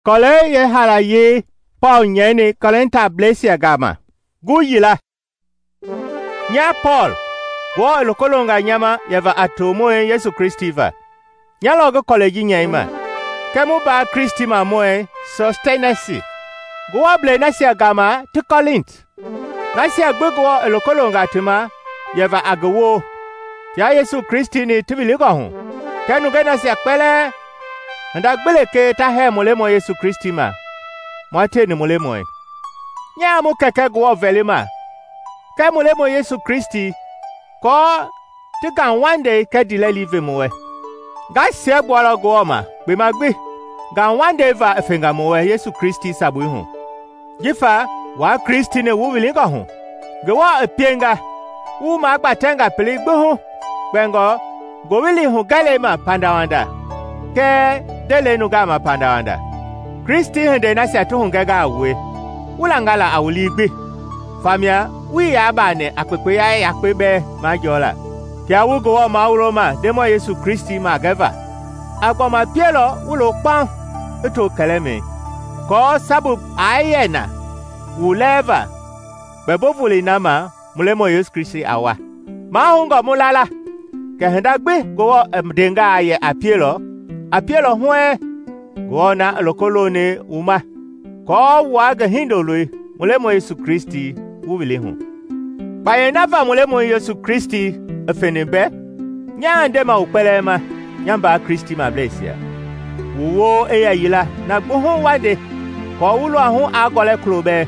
Kole ye hala ye Paul nyeni Korinta blesia gama. Guyila. Nya Paul. Go lokolonga nyama yava atomo Yesu Kristifa. Nya logo koleji nyaima. Kemu ba Kristi ma moe Sostenesi. Go able nasia gama to Korint. Nasia gbo lokolonga tuma yava agawo. Ya Yesu Kristi ni tibili hon. Kenu ge nasia pele. Nda gbele ke ta he molemo Yesu Kristi ma. Mwate ni molemo e. Nya mu keke go velema. Ke molemo Yesu Kristi ko ti kan one day ke dile live mo e. Ga se gboro go ma be magbe. Ga one day va efenga mo e Yesu Kristi sabu hu. Jifa wa Kristi ne wu wili go hu. Ge wa epienga. Wu ma gba tenga pele gbe hu. Bengo go wili hu gale ma pandawanda. Ke dele nu gama pandawanda. Kristi hende na sia to hungega awe. Ulangala awuligbe. Famia wi ya bane akpepe ya akpebe majola. Ki awugo wa mauroma demo Yesu Kristi mageva. Agboma pielo ulo pan eto keleme. Ko sabu ayena uleva. Bebovuli nama mulemo Yesu Kristi awa. Mahungo mulala. Ke henda gbe go mdenga aye apielo hwe gona lokolone uma ko waga hindolwe mulemo Yesu Kristi wubile hu baye nafa mulemo Yesu Kristi afenebe nyande ma upelema nyamba Kristi ma blesia wo eya yila na gbohun wade ko wulo ahun agole klobe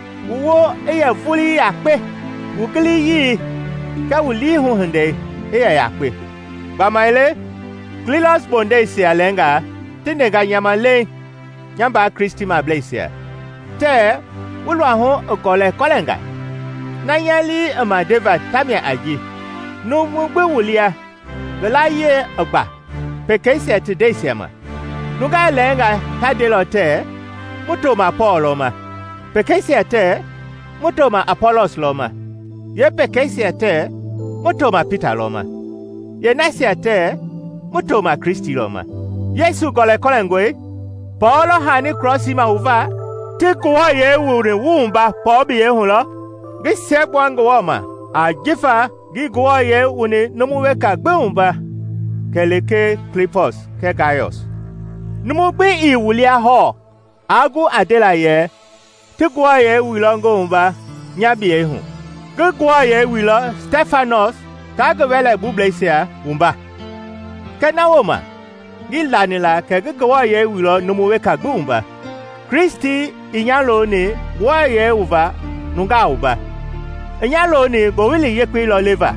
wo eya fuli yakpe wukili yi ka wuli hu hande eya yakpe bamaile Klilos bonde si alenga, tinega nyamale, nyamba Kristi ma blesia. Te, ulu ahun okole kolenga. Nanyali amadeva tamia aji. No mugbe wulia, vela ye ogba. Pekesia today siama. Nuga lenga tadelo te, muto ma Paul loma. Pekesia te, muto ma Apollos loma. Ye pekesia te, muto ma Peter loma. Ye nasia te, muto ma Kristi loma. Yesu gole kolengwe. Paulo hani crossi ma uva. Tikuwa ye wuri wumba pobi ye hulo. Gise bwango wama. Ajifa giguwa ye uni numuweka gbe umba. Keleke Clippos ke Gaius. Numugbe iwulia ho. Agu adela ye. Tikuwa ye wilongo umba. Nyabi ye hun. Giguwa ye wilo Stephanos. Kagwele bublesia umba. Kena woma, gilanila kege waye wilo numuwe kagumba. Kristi inyalo ni waye uva nunga uba. Inyalo ni gowili yekwi lo leva.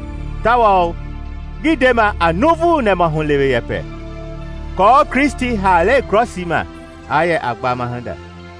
Tawa gidema anuvu ne mahunlewe yepe. Ko Kristi hale crossima aye agbama handa.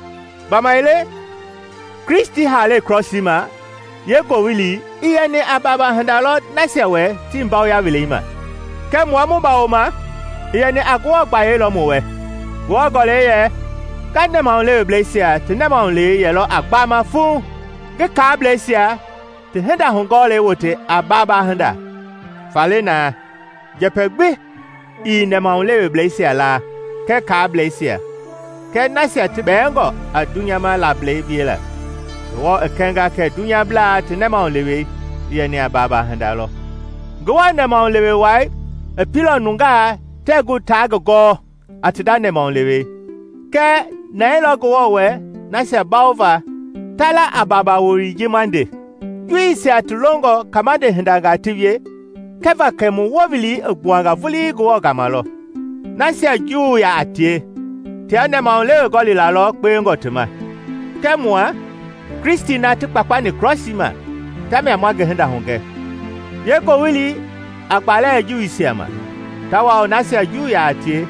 Bamaile Kristi hale crossima ye gowili iye ni ababa handa lo nasewe timbaw ya wilima. Ke muamu baoma yene agwo gbaye lo muwe wo gole ye kane ma le blesia tene ma le ye lo agbama fun ke ka blesia te henda hun gole wote ababa henda falena jepegbe ine ma le blesia la ke ka blesia ke nasia te bengo adunya ma la ble biela wo ekenga ke dunya bla tene ma le we yene ababa henda lo gwa ne ma le we wai Epilo nunga tegu tago atidane maunlewe. Ke na ilogo we na se baova tala ababa wori jimande. Yui se atulongo kamade hendaga tivye. Keva kemu wovili egbuanga vuli go gamalo. Na se ju ya atie. Tiane maunlewe goli lalo kwe ngotuma. Kemwa Kristi na tukpakpa ni crossima. Tame amwage henda honge. Yeko wili akpale ju isiama. Tawa onasia ju ya atie.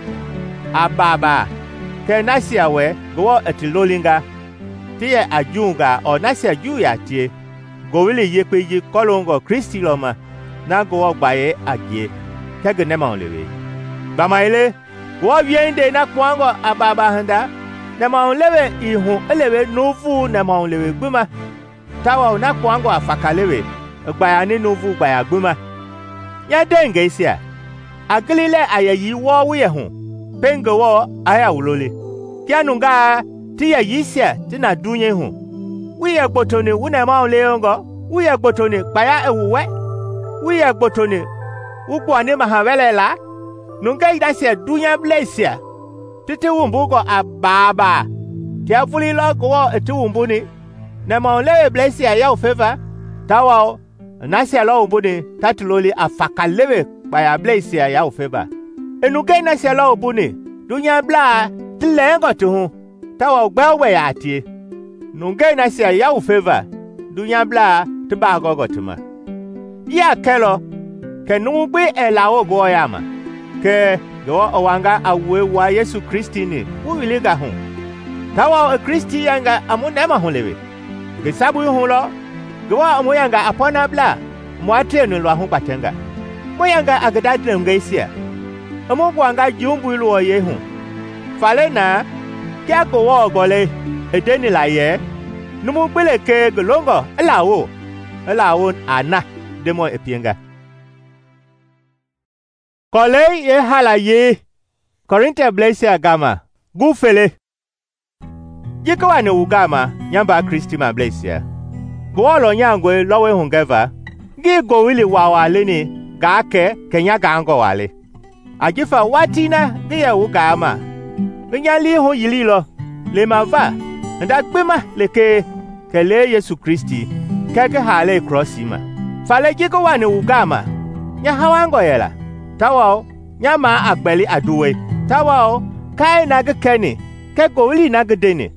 Ababa. Ke nasia we go etilolinga. Tiye ajunga onasia ju ya atie. Go wili yekwe yi kolongo Kristi loma. Na go gbaye agie. Kege nema onlewe. Bamaile. Go wiende na kwango ababa handa. Nema onlewe ihu elewe nufu nema onlewe gbuma. Tawa ona kwango afakalewe. Gbaya ni nufu gbaya gbuma. Ya denge isia. Aglile ayayi wo wiye hun. Pengo wo aya ulole. kianunga ti ya yisia ti na dunye hu wiye gbotoni wune ma leongo wiye gbotoni kpaya ewuwe wiye gbotoni ugwani mahawelela nunga idasia dunya blesia titi wumbu ko ababa kia fuli lo ko eti wumbu ni na ma lewe blesia ya ofeva tawa nasia lo wumbu ni tatiloli afakalewe kpaya blesia ya ofeva enuga nasia lo wumbu ni dunya bla tilengo tu tawa gbawe ya ati nunga nasia ya ofeva dunya bla tiba gogo tuma ya kelo ke nungbe elawo go yama ke go owanga awe wa Yesu Kristi ni uwiliga hu tawa Kristi yanga amunema hulewe ke sabu hu lo go amuyanga apona bla mwatenu lo hu patenga moyanga agadadre ngaisia amugwanga jumbu lo ye hu falena kya go wo gole edeni la ye numu gbele ke golongo elawo ana demo epienga kole ye halaye Korintia blesia gama gufele jikawa ne ugama nyamba Kristi ma blesia gwolo nyangwe lowe hungeva gi go wili wawale ni gake kenya gango wale ajifa watina gi ya ugama nyali hu yililo le mava ndakpema leke kele Yesu Kristi keke hale crossima fale jikawa ne ugama nya hawango yela tawao nyama agbeli aduwe tawao kai nagkeni ke goli nagdeni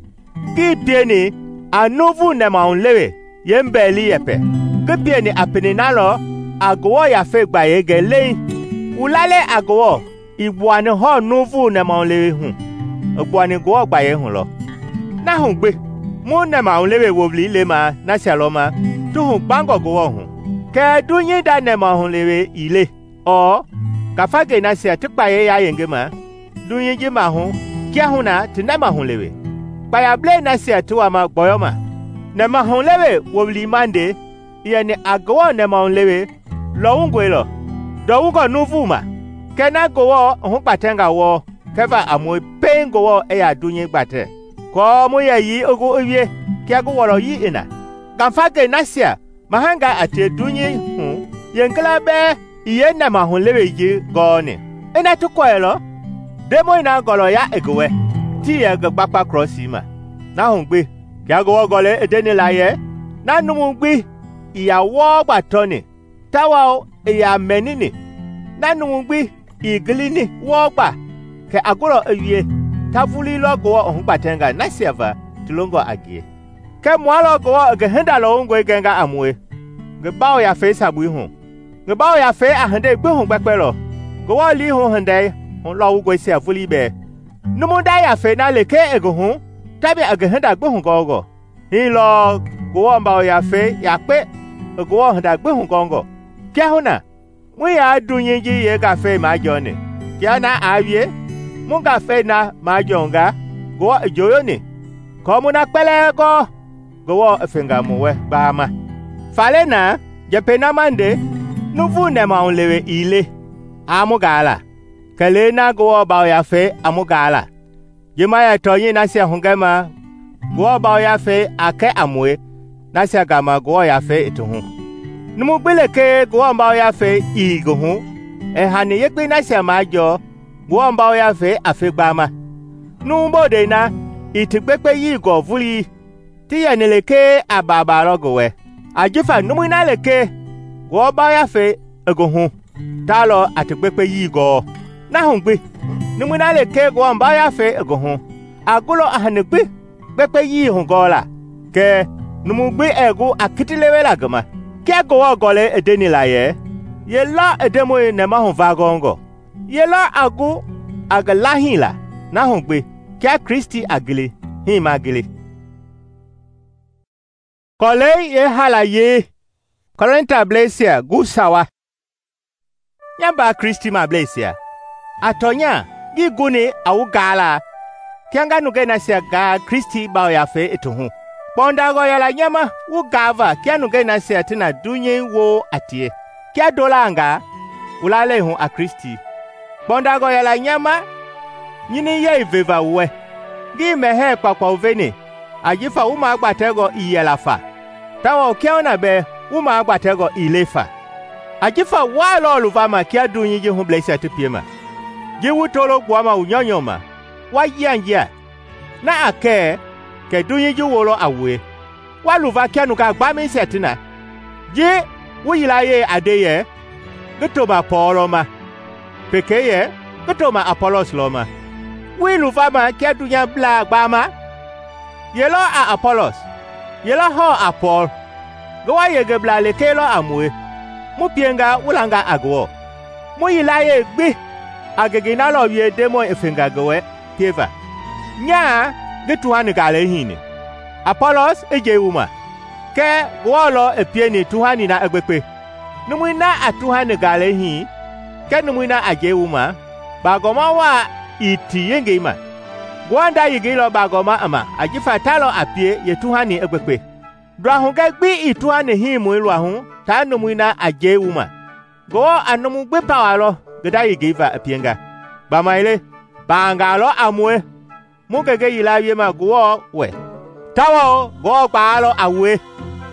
gipieni anovu ne maunlewe yembeli yepe gipieni apeninalo agwo ya fegba yegele ulale agwo ibuani ho novu ne maunlewe hu ogbuani gwo gba ye hu lo na hu gbe mu ne maunlewe wobli lema na shaloma tu hu bango gwo hu ke dunyi da ne maunlewe ile o kafage na sia tikpaye ya yengema dunyi jima hu kia huna tinema hu lewe kpaya ble na sia tuwa ma gboyoma na ma hu lewe wobli mande yani agwo na ma hu lewe lo ungwe lo do ungo nuvuma kena gowo hu patenga wo keva amu pengo wo ya dunyi gbate ko mu ya yi ogo owie kia go woro yi ina kafage na sia mahanga ate dunyi hu yengla be iye na ma hu lewe yi goni ina tukoelo demo ina golo ya egowe ti ye gbapa crossima na hu gbe ki ago gole edeni laye na numu gbe iyawo gbatoni tawa iya menini na numu gbe iglini wo gba ke agoro ewie tafuli logo ohun gbatenga na siava tulongo agie ke mwalo go ge henda lo ngwe genga amwe ge bawo ya fe sabu hu ge bawo ya fe ahande gbe hu gbepelo go wa li hu hande hu lo ugwe se afuli be numu da ya fe na leke ego hu tabi ge henda gbe hu gogo hi lo go wa bawo ya fe ya pe go wa henda gbe hu gongo kya hu na mu ya dunyin ji ye ga fe ma joni kya na awie mu ga fe na ma jonga go joyo ni ko mu na pele go go fenga muwe bama fale na japena mande nuvu ne ma onlewe ile amugala kale na go ba ya fe amugala jema ya tonyi na sia hungema go ba ya fe ake amwe na sia gama go ya fe etuhu numu gbeleke go ba ya fe igo hu e hane yekpe na sia majo go ba ya fe afegbama nu bode na itigbepe yi go vuli ti ya neleke ababa rogowe ajifa numu na leke go ba ya fe ego hu talo atigbepe yi go na hungbe numu na leke go ba ya fe ego hu agulo ahanegbe bepe yi hu gola ke numu gbe ego akitilewe la gama ke go gole edeni la ye la edemo ne ma hu vagongo ye la agu agalahila na hungbe ke Kristi agile hi magile kole ye halaye Korintia blesia gusawa nyamba Kristi ma blesia atonya gigune awugala kianga nuge na sia ga Kristi ba ya fe etuhu ponda go yala nyama ugava kianu ge na sia tina dunye wo atie kia dolanga ulale hu a Kristi ponda go yala nyama nyini ye iveva we Gi mehe kpakpa uveni. Ajifa uma agbatego iyelafa. Tawa ukiona be uma agbatego ilefa. Ajifa walo luvama kia dunyi ji humblesi atipiema. Ji wutolo guama unyonyoma. Wa yanjia. Na ake ke dunyi ji wolo awe. Wa luva kia nuka gbami setina. Ji wuyilaye adeye. Gitoma Paul ma. Pekeye gitoma Apollos loma. Wi luvama kia dunya bla gbama. Yelo a Apollos. Yelo ho a Paul. Gwa yegebla lekelo amwe. Mupienga ulanga agwo. Muyilaye gbi. Agegina lo ye demo efenga gwe pieva. Nya gituhani gale hini. Apollos ejewuma. Ke gwolo epieni tuhani na egbepe. Numwina atuhani gale hi. Ke numwina ajewuma. Bagoma wa iti yengema. Gwanda yigilo bagoma ama ajifa talo apie yetuhani egbepe. Drahunga gbi ituhani hi muilu ahun. Ta numwina ajewuma. Go anumu gbe pawalo. Geda yigiva apienga. Bamaile. Bangalo amwe. Mugege yilaye ma guo we. Tawo go baalo awe.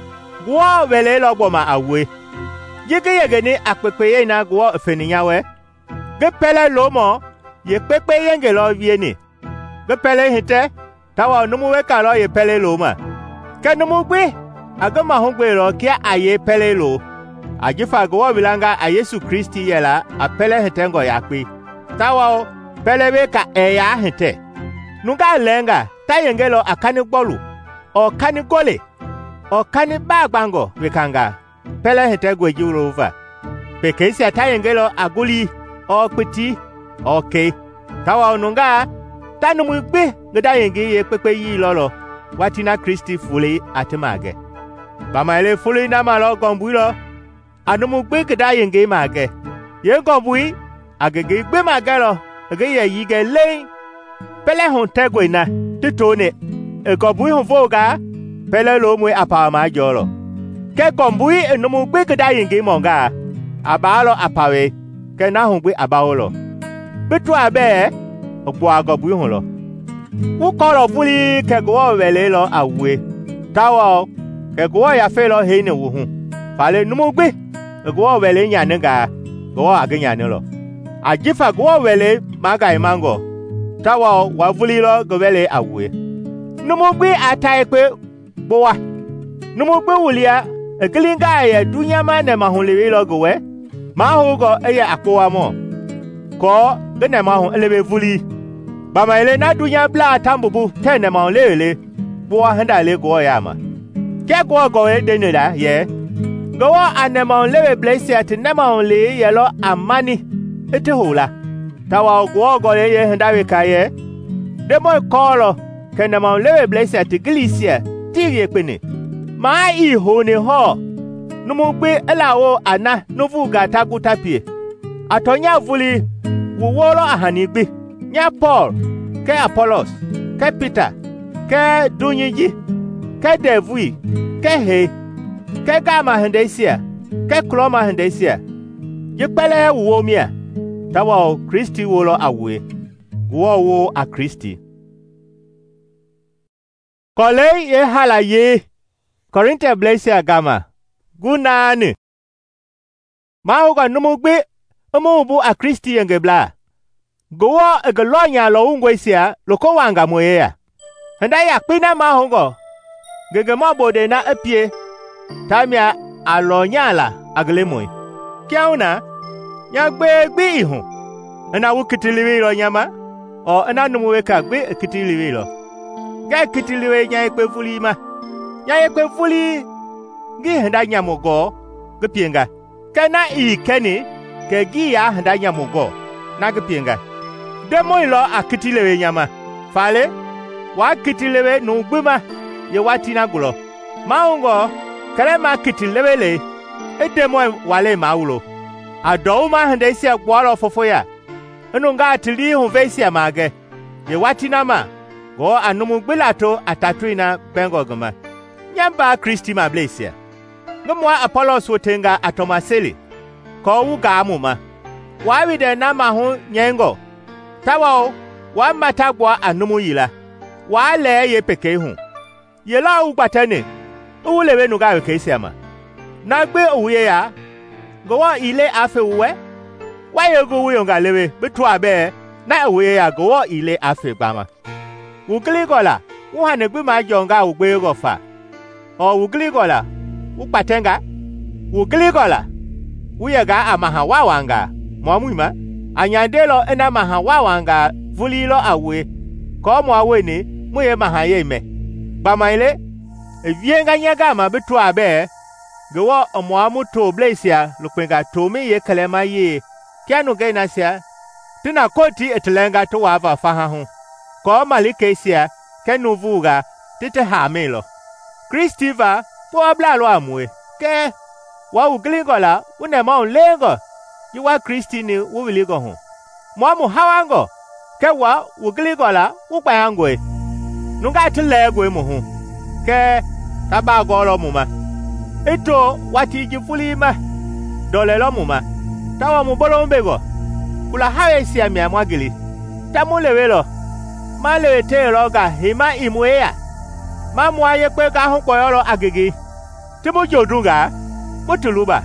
Guo welelo gboma awe. Yege yegeni akpekpeye na guo efeninyawe. Gepele lomo. Ye pepe yenge lo vieni. Gepele hite. Tawo numuwe kalo ye pele loma. Ke numugbe. Agama hongbe lo kia aye pele lo. Ajifa guo bilanga a Yesu Kristi yela apele hitengo yakpi. Tawo pelebe ka eya hite. Nunga lenga tayengelo akani bolu. O kani gole. O kani bagbango wekanga. Pele hite gweji ulova. Pekesi atayengelo aguli. O piti. Okay. Tawa nunga. Tanumugbe geda yengi ye pepe yi lolo. Watina Kristi fuli atimage. Bamaile fuli namalo gombuilo. Anumugbe geda yengi mage. Ye gombui. Agege gbe magelo. Ege ye yige lei. Pele hon tegwe na. Titone. Egobui hon voga. Pele lo mwe apawa majolo. Ke gombui enumugbe geda yengi monga. Abalo apawe. Ke na hon gbe abaolo. Bitu abe. Ogbo agobui hon lo. Wukolo fuli ke gwo wele lo awe. Tawo. Ke gwo ya fe lo heine wuhun. Fale numugbe. Gwo wele nyanenga. Gwo agenya lo. Ajifa gwo wele maga imango. Tawa wavulilo gowele awe. Numugbe ataekwe bowa. Numugbe wulia ekilinga ya dunyama ne mahulilo gowe. Mahugo eye akpowa mo. Ko gene mahu elebe vuli. Bamaile na dunya bla tambubu tene mahulele. Bowa henda le go yama. Ke go gowe denela ye. Gowa anema lebe blesse at nema le yelo amani. Ete hula. Tawa gwo ye hendawe kaye. Demo kolo kene ma lewe blesse at glisia tiri pene. Ma I hone ho. Numugbe elawo ana novu gata gutapie. Atonya vuli wuwolo ahanigbe. Nya Paul, ke Apollos, ke Peter, ke Dunyiji, ke Devui, ke he, ke gama hendesia, ke kloma hendesia. Yepele wuomia. Tawa Kristi wolo awe. Wo a Kristi. Kole ye hala ye. Korinte blesse agama. Gunani. Mahoga numugbe. Umubu a Kristi yengebla. Gowo egalonya lo ungwesia. Loko wanga moyea. Henda ya pina mahongo. Gegema bode na epie. Tamia alonyala aglemoy. Kiauna. Nyagbe gbe ihun. Ena wu kitiliwe lo nyama. O ena numuwe ka gbe kitiliwe lo. Ga kitiliwe nya ekpe fuli ma. Nya ekpe fuli. Gi henda nyamugo. Gepienga. Kana ikeni. Ke gi ya henda nyamugo. Na gepienga. Demo ilo a kitiliwe nyama. Fale. Wa kitiliwe nugbima. Ye watina gulo. Maungo. Kere ma kitiliwe le. E demo wale maulo. Adoma hendesia gwalo fofoya. Enunga atili hunvesia mage. Ye watina ma. Go anumu gbilato atatuina bengo goma. Nyamba Kristi ma blesia. Ngumwa Apollos wotenga atomaseli. Ko wuga amuma. Wawide na mahu nyengo. Tawa wa matagwa anumu yila. wa le ye peke hu ye la u gbatene u le we nu ga ke siama na gbe uye ya go wa ile afe uwe wa ye go we nga lewe betu abe na uye ya go wa ile afe gbama ukli gola u ha ne gbe ma jonga u gbe go fa o ukli gola u patenga ukli gola u ye ga amaha wa wanga mo muima anyandelo ena maha wa wanga vulilo awe ko mo awe ni mu ye maha ye me gbamaile evienga nyaga ma betu abe go omo amuto blesia lukwenga tomi ye kalema ye kianu gaina sia tina koti etlenga to wava fahahu ko malikesia kenu vuga tete hamelo Christiva po ablalo amwe ke wa ugligola unema onlengo yiwa Christine wuligo hu mo hawango ke wa ugligola ukpayangwe nunga tlegwe mu hu ke tabagolo muma eto wati jifulima dolelo muma tawa mu bolombego kula hawe sia mi amwagili tamulewelo malewe tero ga hima imweya mamwa ye pe ga hu koyoro agigi timujodunga mutuluba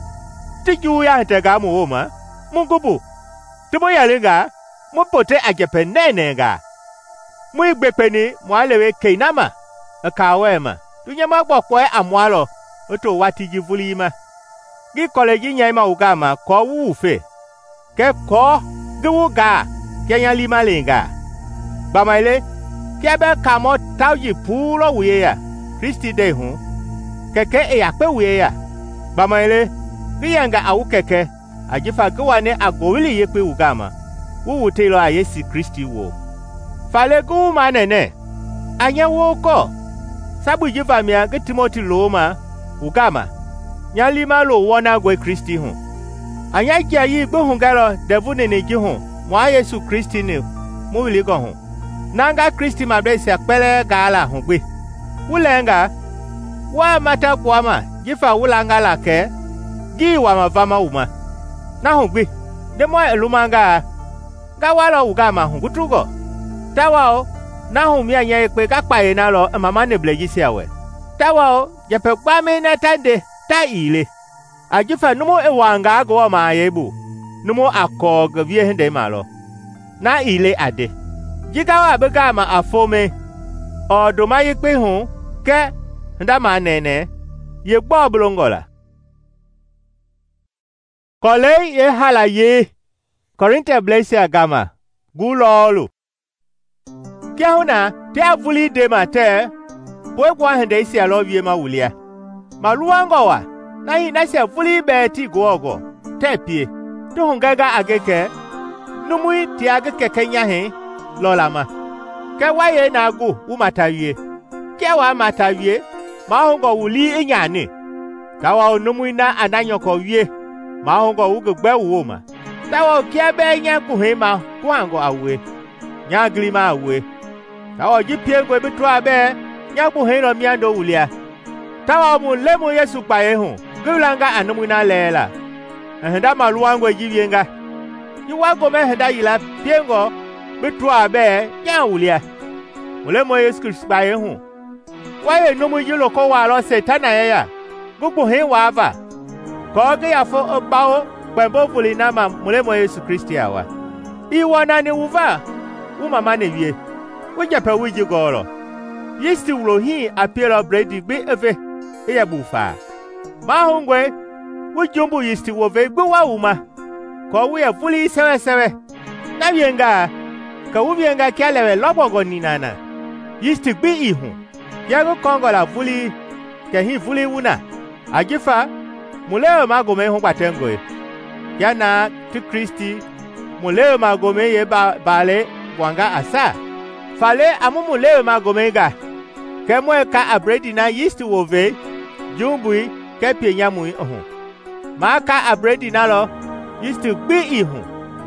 tiju ya tega mu woma mungubu timoyalinga mupote ajepe nenenga mu igbepeni mwalewe keinama akawema tunyama gbokwe amwalo oto watiji vulima gi koleji nyaima ugama ko wufe ke ko gwuga kenya lima lenga bamaile kebe kamo tawji pulo wiya Christi de hu keke e yakpe wiya bamaile giyenga awu keke ajifa gwane agowili yekpe ugama wuwutelo ayesi Christi wo fale gu manene anya wo ko sabu jifa mia ge Timothy Loma ugama nyalima lo wona gwe Christi hu anya ji ayi gbo hu garo devune ne ji hu mo Yesu Christi ne mo wili go hu nanga Christi ma bless akpele gala hu gbe wulenga wa mata kwama jifa wulanga la ke gi wa mavama uma na hu gbe de mo elumanga ga wala ugama hu gutugo tawao na hu mi anya ekpe ka paye na lo mama ne bleji si awe tawao je pe gba me na tande ta ile ajifa numo ewanga go ma yebu numo akog vie hende malo na ile ade jigawa bega ma afome oduma yekpe hu ke ndama nene ye gbo blongola kole ye hala ye Korinte blesia gama gulolu kiahuna te avuli de mate boy kwa hende isi alo wie ma wulia maluwango wa na yi na se avuli be ti gogo te pie to hungaga ageke numui ti ageke kenya he lolama ke waye na agu umatawie ke wa matawie ma hungo wuli enyane tawa numui na ananyoko wie ma hungo ugbe woma tawa kiabe nya kuhema kwango awe nya glima awe tawa jipie gwe bitu abe nya kuheno miando wulia tawa mu lemu Yesu paye hu gulanga anumu na lela ehenda maluwango jibienga yiwago mehenda yila piengo bitu abe nya wulia mulemu Yesu Kristo paye hu waye numu yilo ko walo setana ya gugu he wava ko ge yafo obawo kwembo fulina ma mulemo Yesu Kristo awa iwona ni uva umama ne wie wujepe wiji goro yisti wulohi apielo bredi gbe eve eya bufa mahungwe wujumbu yisti wove gbe wa uma ko wuya fuli sewe na vienga ka wuvienga kyalewe lobogo ninana yisti gbe ihu yago kongola fuli ke hi fuli wuna ajifa muleo magome hu patengoe yana ti Kristi muleo magome ye bale wanga asa fale amumuleo magomega kemwe ka abredi na yisti wove jumbui ke pienyamu ihu maka abredi na lo yisti gbi ihu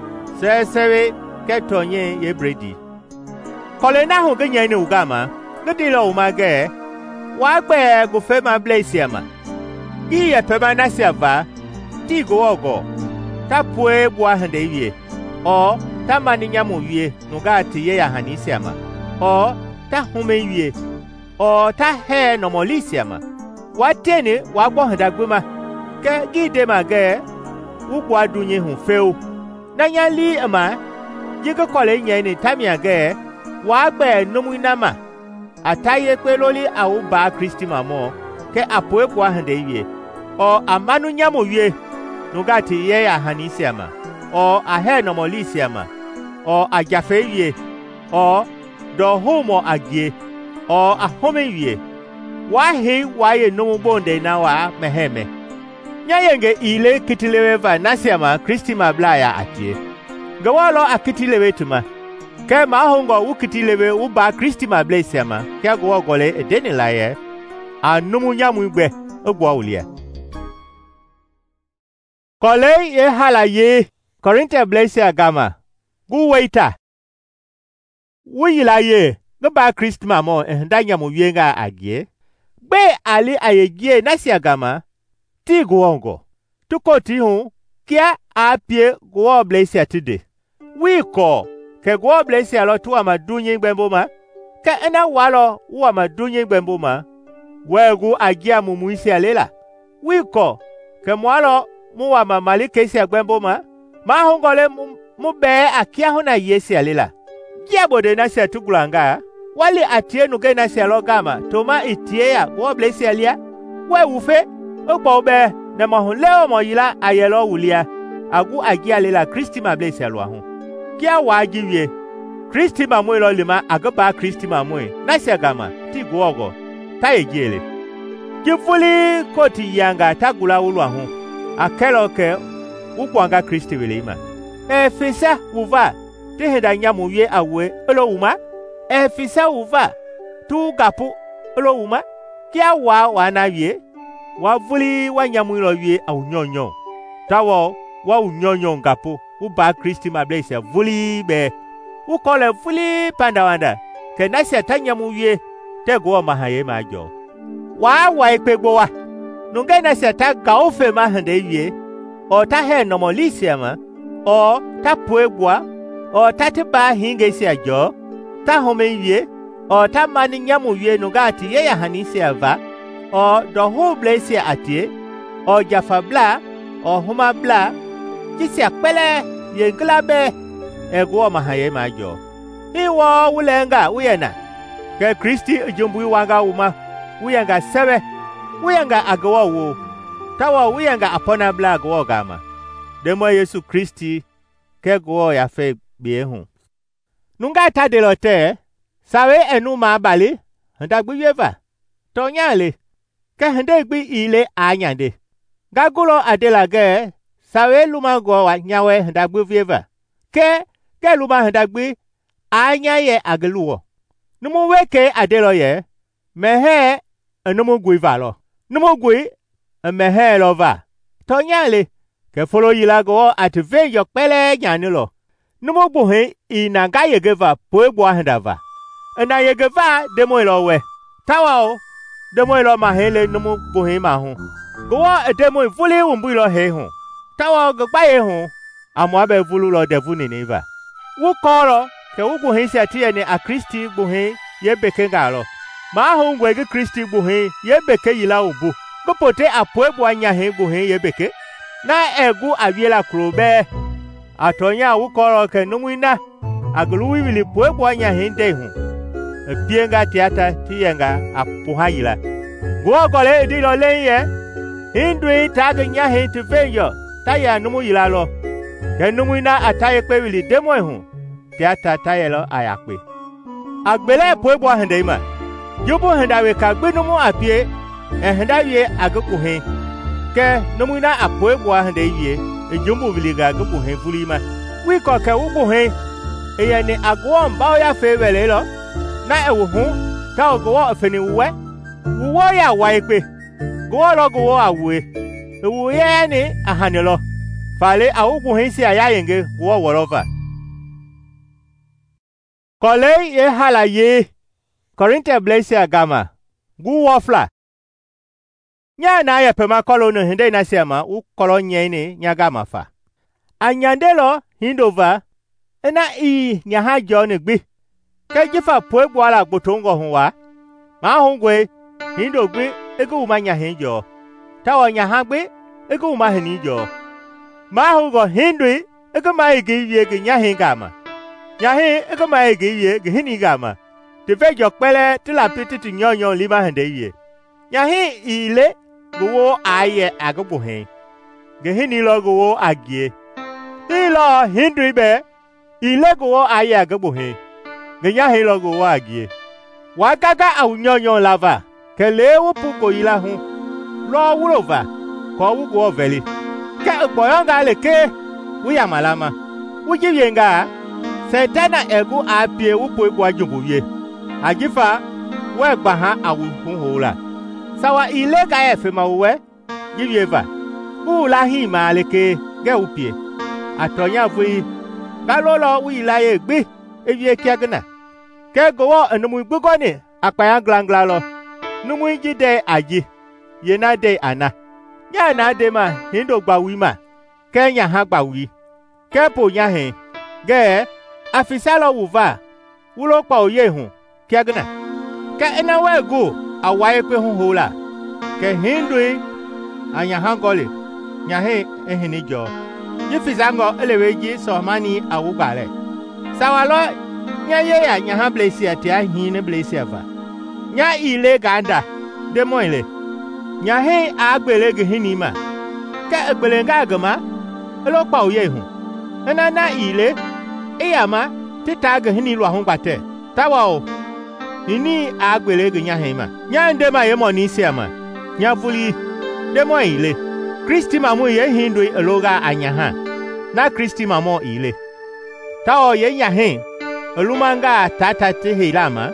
sesewe ke tonye ye bredi kole na hu genya ni ugama gudilo umage wa gbe gufe ma blesiama iye pema na siava ti go ogo tapue bua hande wie o tamani nyamu wie nuga ti ye ya hanisiama o ta home wie o ta he nomolisia ma wa tene wa gbo handagbe ma ke gide ma ge ugbo adunye hu feu na nya li ama yiko kole nya ni tamia ge wa gbe nomu ina ma ataye pe loli awu ba Kristi ma mo ke apoe kwa hande wie o amanu nya mo wie nugati ye ya hanisia ma o ahe nomolisia ma o ajafe wie o do homo agie o ahome wie wa he wa ye no bonde na wa meheme nya yenge ile kitilewe va nasiama Kristi ma blaya atie gawalo akitilewe tuma ke ma hongo ukitilewe uba Kristi ma blesiama ke go gole edeni laye anumu nyamu igbe ogbo ulia kole ye halaye Korintia blesia gama gu waita wilaye gba Kristi ma mo ndanya mu wienga agie gbe ali ayegie nasia gama ti guongo tuko ti hu kia apie go blesia tide wi ko ke go blesia lo tu amadunye gbembo ma ke ena walo u amadunye gbembo ma wegu agia mu muisi alela wi ko ke mwalo mu wa mamalike sia gbembo ma hongole mu be akia hu na yesi alela giabode na sia tugulanga wali atie nuge na sia logama toma itie ya go blesia lia we ufe ogbo be na mahun leo mo yila ayelo wulia agu agia lela Kristi ma blesia lo ahun kia wa agiwie Kristi ma mo lo lima agaba Kristi ma mo na sia gama ti go ogo ta egiele kifuli koti yanga tagula wulu ahun akelo ke ukwanga Kristi welima efisa uva ti heda nyamu wie awe elo uma efisa uva tu gapu elo uma kia wa na wie wa vuli wa nyamu ilo wie aunyonyo tawo wa unyonyo ngapu uba Kristi ma blesia vuli be ukole vuli pandawanda ke nasia tanyamu wie tego mahaye majo wa ipegbo wa nunge nasia ta gaofe ma hande wie o ta he nomolisia ma o ta poegwa o ta tiba hinge sia jo ta home wie o ta mani nyamu wie nugati ye ya hanisia va o do hu blesia atie o jafabla o huma bla kisia pele ye glabe ego mahaye majo iwo wulenga uyena ke Kristi jumbu wanga uma uyanga sebe uyanga agawa wo tawa uyanga apona bla go gama demo Yesu Kristi ke go ya fe biehu nunga tadelote sawe enu ma bali ndagbiweva tonyale ke hende gbi ile anyande gagulo adelage sawe luma go wa nyawe ndagbiweva ke luma ndagbi anyaye agluwo numu weke adeloye mehe enumu guivalo numu gui mehe lova tonyale ke folo yilago atve yo pele nyanilo numu buhe inanga yegeva poegbo handava ena yegeva demo ilowe tawao demo ilo mahele numu buhe mahu go demo fuli umbu ilo he hu tawao gba ye hu amwabe vulu lo devu niniva wu koro ke wu buhe sia tie ni a Kristi buhe ye beke ngalo ma hu ngwe ge Kristi buhe ye beke yila ubu go pote apoegbo anya he buhe ye beke na egu aviela krobe atonya wukoro ke numuina agulu wili poegbo anya hinde hu epienga tiata tiyenga apuhayila gwogole edilo leye hindui tagnya hintu feyo taya numu yilalo ke numuina ataye pe wili demo hu tiata tayelo ayakpe agbele poegbo hinde ma yubu hendawe ka gbenumu apie hendawe agukuhe ke nomuna apoegbo hande yie ejumbu viliga gubu he vulima wi ko ke ubu he eyani agwo mba ya fewele lo na ewu hu ta ogwo afeni uwe ya wa ipe gwo lo gwo awe ewu ye ni ahanilo fale awugu he si ayayenge gwo worova kole ye halaye Korintia blesia gama gu wofla nya na ya pema kolo no hinde na siama u kolo nyene nyaga mafa anyandelo hindova ena nya ha jo ne gbi ke jifa poe bwala gbotongo hunwa ma hungwe hindo gbe ego ma nya hinjo tawo nya hagbe ego ma hinijo ma hugo hindwi ego ma ege wie ge nya hingama nya he ego ma ege wie ge hinigama de vejo pele tila pititi nyonyo lima hende wie nya he ile gowo aye agbo he ge hini lo gowo agie ilo hindwi be ile gowo aye agbo he ge nya he lo gowo agie wa gaga au nyonyo lava kele wo puko ila hu lo wurova ko wu go veli ke gboyonga leke wu ya malama wu jiyenga setana egu apie wu po egu ajubuye ajifa we gba ha awu hunhola sawa ile ga efe ma we jivieva wu la hi ma leke ge upie atonya vui galolo wu ila ye gbe evie kiagna ke gowo enumu gbogo ni apaya glangla lo numu jide aji yena de ana nya na de ma hindo gba wi ma ke nya ha gba wi ke po nya he ge afisalo wuva wulo pa oye hun kiagna ke ena we go awaye pe hun hola ke hindui anya hangole nya he ehini jo yifizango eleweji so mani awugbale sawalo nya ye ya nya ha blesia ti ahin ne blesia va nya ile ganda demo ile nya he agbele ge hinima ke agbele nga agama elo pa oye hun ena na ile iyama tita ge hini lo ahun gbate tawa o ini agbele ge nya he ma nya ndema ye mo ni isi ama nya fuli demo ile Kristi mamu ye hindu eloga anya ha na Kristi mamo ile tawo ye nya he elumanga tata te hilama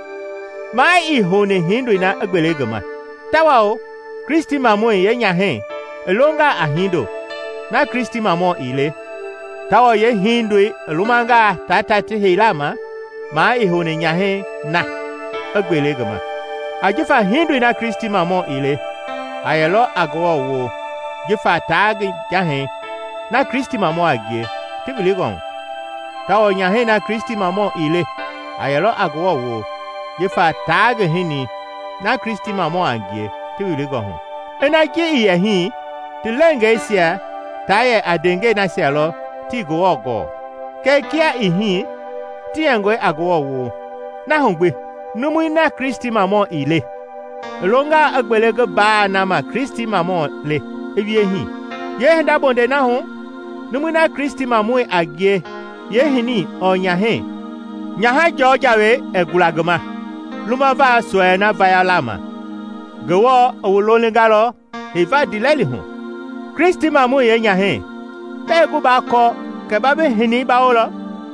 ma ihone hindu na agbele ge ma tawa o Kristi mamu ye nya he elonga ahindo na Kristi mamo ile tawo ye hindu elumanga tata te hilama ma ihone nya he na agbele ge ma ajifa hindu na Kristi mamo ile ayelo agwo wo jifa tagi jahe na Kristi mamo agie tibiligon tawo nya he na Kristi mamo ile ayelo agwo wo jifa tagi hini na Kristi mamo agie tibiligon ena ji iye hi tilenge sia taye adenge na sialo ti go ogo ke kia ihi ti engwe agwo wo na hungbe numu na Kristi mamo ile longa agbelege ba na ma Kristi mamo le evie hi ye henda bonde na ho numu na Kristi mamo agie ye hini onya he nya ha jojawe egulagama luma va so na va ya lama gowo owolole galo eva dileli ho Kristi mamo ye nya he te go ba ko ke ba be hini ba olo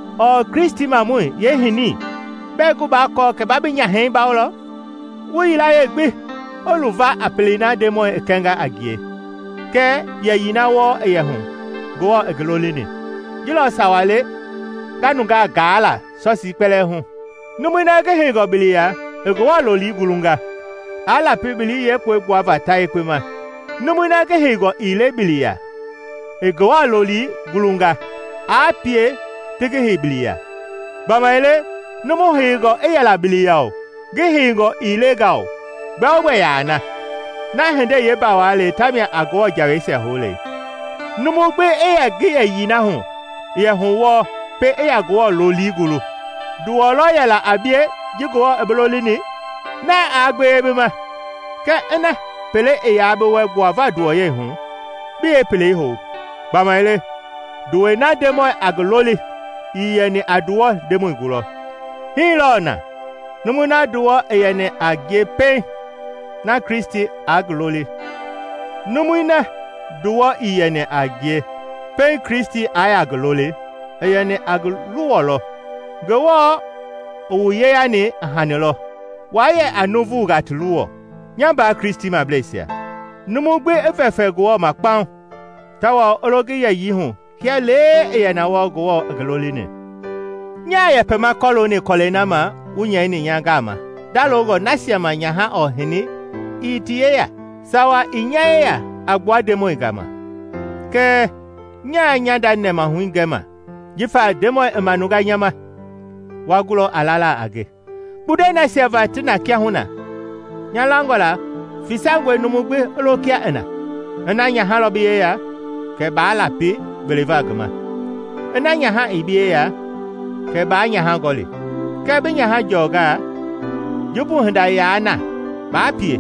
o Kristi mamo ye hini be go ba ko ke ba be nya he ba olo wi la ye gbe oluva apelina demo ekenga agie ke ye yina wo eyehun go eglole ni jilo sawale kanunga gala so si pele hun numina ke hego bilia ego wa loli gulunga ala pibili ye po egwa vata ekwema numina ke hego ile bilia ego wa loli gulunga apie tege hebilia bamaile numu hego eyala bilia o ge hego ile gao gbawe yana na hende ye ba wale tamia agwo jawe se hole numu gbe eya ge yi na hu ye hu wo pe eya gwo lo ligulu duwo lo yela abie jigo ebeloli ni na agbe ebe ma ke ena pele eya be we gwo va duwo ye hu bi e pele ho ba maile duwe na demo agloli iye ni aduwo demo igulo hilona numu na duwo eye ni agepe na Kristi agloli numuina duwo iyene agie pe Kristi ayagloli eyene agluwolo gowo owuye ya ni hanelo waye anovu gatluwo nyamba Kristi mablesia numugbe efefe gowo makpan tawo ologi ye yihu kiale eyena wo gowo agloli ni nya ye pema koloni kolenama unye ni nyangama dalogo nasiama nyaha ohini itiyeya sawa inyayeya agwa demo igama ke nya da nema huingema jifa demo emanuga nyama wagulo alala age bude na seva tina kia huna nyalangola fisangwe numugbe olokia ena nya halo biye ya ke ba la pi beleva gama ena nya ha ibiye ya ke ba nya ha goli ke bi nya ha joga jubu handa ya na ba pi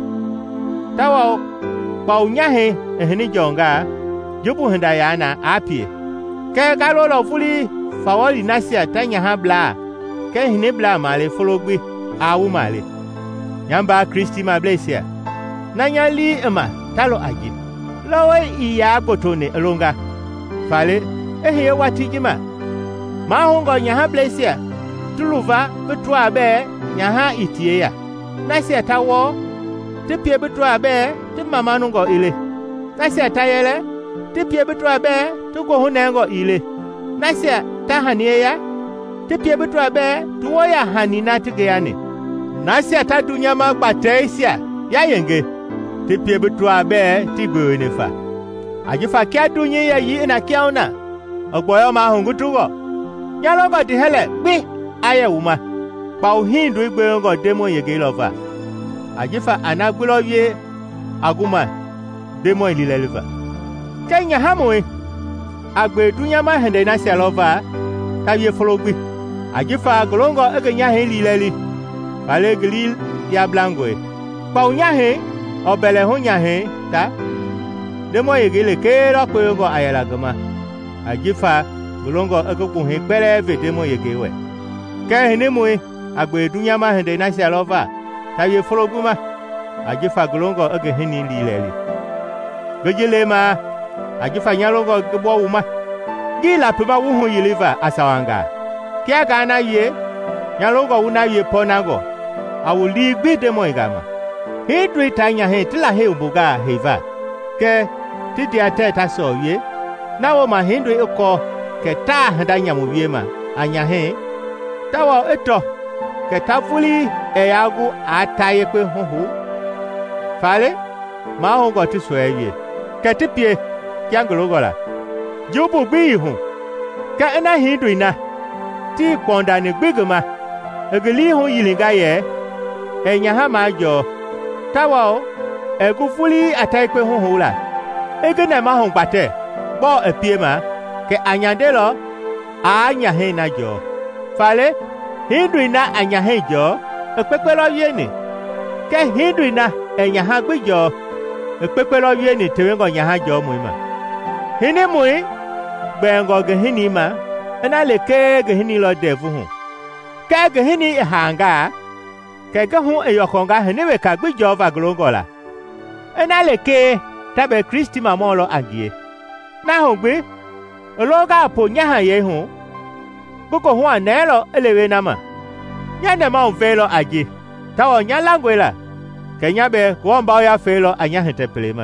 tawo pau nya he ehni jonga jubu handa ya na apie ke galo lo fuli fawoli nasia tanya ha bla ke hini bla male fologbi awu male nyamba Kristi ma blesia nanya li ema talo aji lowe iya botone elonga fale ehe wati jima ma hongo nya ha blesia tuluva betwa be nya ha itie ya nasia tawo te pie betwa be te mama nungo ile nasia tayele te pie betwa be to go hunengo ile nasia ta hanie ya te pie betwa be to wo ya hanina tige yani nasia ta dunya ma gbatesia ya yenge te pie betwa be ti gbe ne fa ajifa kia dunya ya yi na kia ona ogboyo ma hungutugo nyalogo di hele gbe aye wuma pa ohindu igbe ngo demo yege lova ajifa anagbulo ye aguma demo ilileleva kenya hamwe agbe dunya ma hende na sia lova ta ye fologbi ajifa golongo egenya he lileli bale glil ya blangoe pa onya he obele hunya he ta demo yege le kero ko ayala gama ajifa golongo egokun he gbere ve demo yege we ke hene mwe agbe dunya ma hende na sia lova ta ye fologbi ma ajifa golongo ege heni lileli bejele ma ajifa nyalongo gbo wuma gila pema wuhu yiliva asawanga kia gana ye nyalongo una ye ponago awuli gbide mo igama hidri tanya he tila he ubuga heva ke tidi ateta so ye nawo ma hindri uko ke ta handanya mu wiema anya he tawo eto ke tafuli eyagu ataye kwe huhu fale ma hongo tisweye ke tipie kiangologola jubu bihu ka ena hindrina ti konda ne gbegema egeli hu yilinga ye enya ha majo tawo egufuli ataikpe hu hula egena ma hu gbate bo epiema ke anyandelo anya he na jo fale hindrina anya he jo epepelo yeni ke hindrina enya ha gbejo epepelo yeni tewengo nya ha jo muima hini mui gbengo gehini ma ena leke gehini lo devu hu ke gehini hanga ke gehu eyokonga heniwe ka gbejo va glongola ena leke tabe Kristi ma mo lo agie na hu gbe ologa po nya ha ye hu boko hu anelo elewe na ma nya ne ma onvelo agie tawo nya langwela ke nya be ko mba ya felo anya hetepelema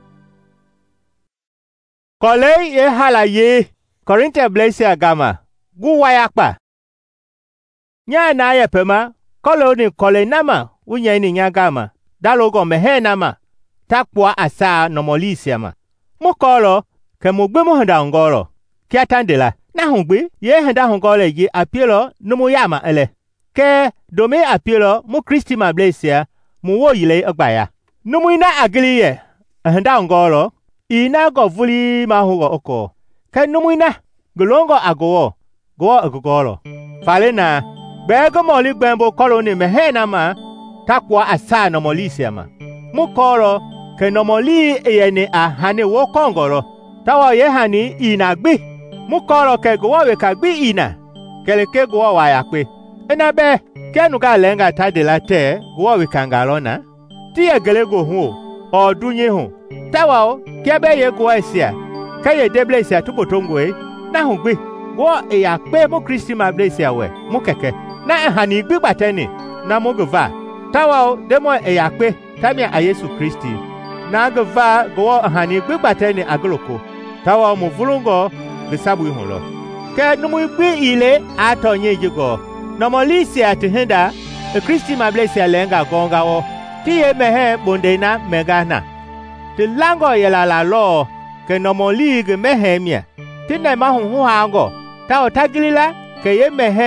kole ye halaye Korintia blesia gama gu wayakpa nya na ye pema kolo ni kole nama unye ni nya gama dalogo mehe nama takwa asa nomolisia ma mukolo ke mugbe mo handa ngolo kia tandela na hungbe ye handa hungole ye apielo numu yama ele ke dome apielo mu Kristi ma blesia mu wo yile agbaya numu ina agiliye handa ngolo ina go vuli ma hugo oko ke numuina golongo agowo go agogolo falena bego moli gbembo koloni mehena ma takwa asa no molisia ma mukoro ke no moli eyene ahane wo kongoro tawa ye hani ina gbi mukoro ke go we ka gbi ina keleke go wa yakpe ena be kenu ga lenga tadela te go we kangalona ti egele go hu odunye hu tawa kebe ye go esia kaye deblesia tubotongwe na hungbe go yakpe mo Kristi ma blesia we mu keke na hani gbi gbateni na mo gova tawa demo yakpe tamia a Yesu Kristi na gova go hani gbi gbateni agoloko tawa mo vulungo besabu iholo ke numu gbi ile atonye jigo no molisia tehenda Kristi ma blesia lenga gongawo tiye mehe bondena megana ti lango yelala lo ke nomoli ge mehemia ti ne ma hu hango ta otagilila ke ye mehe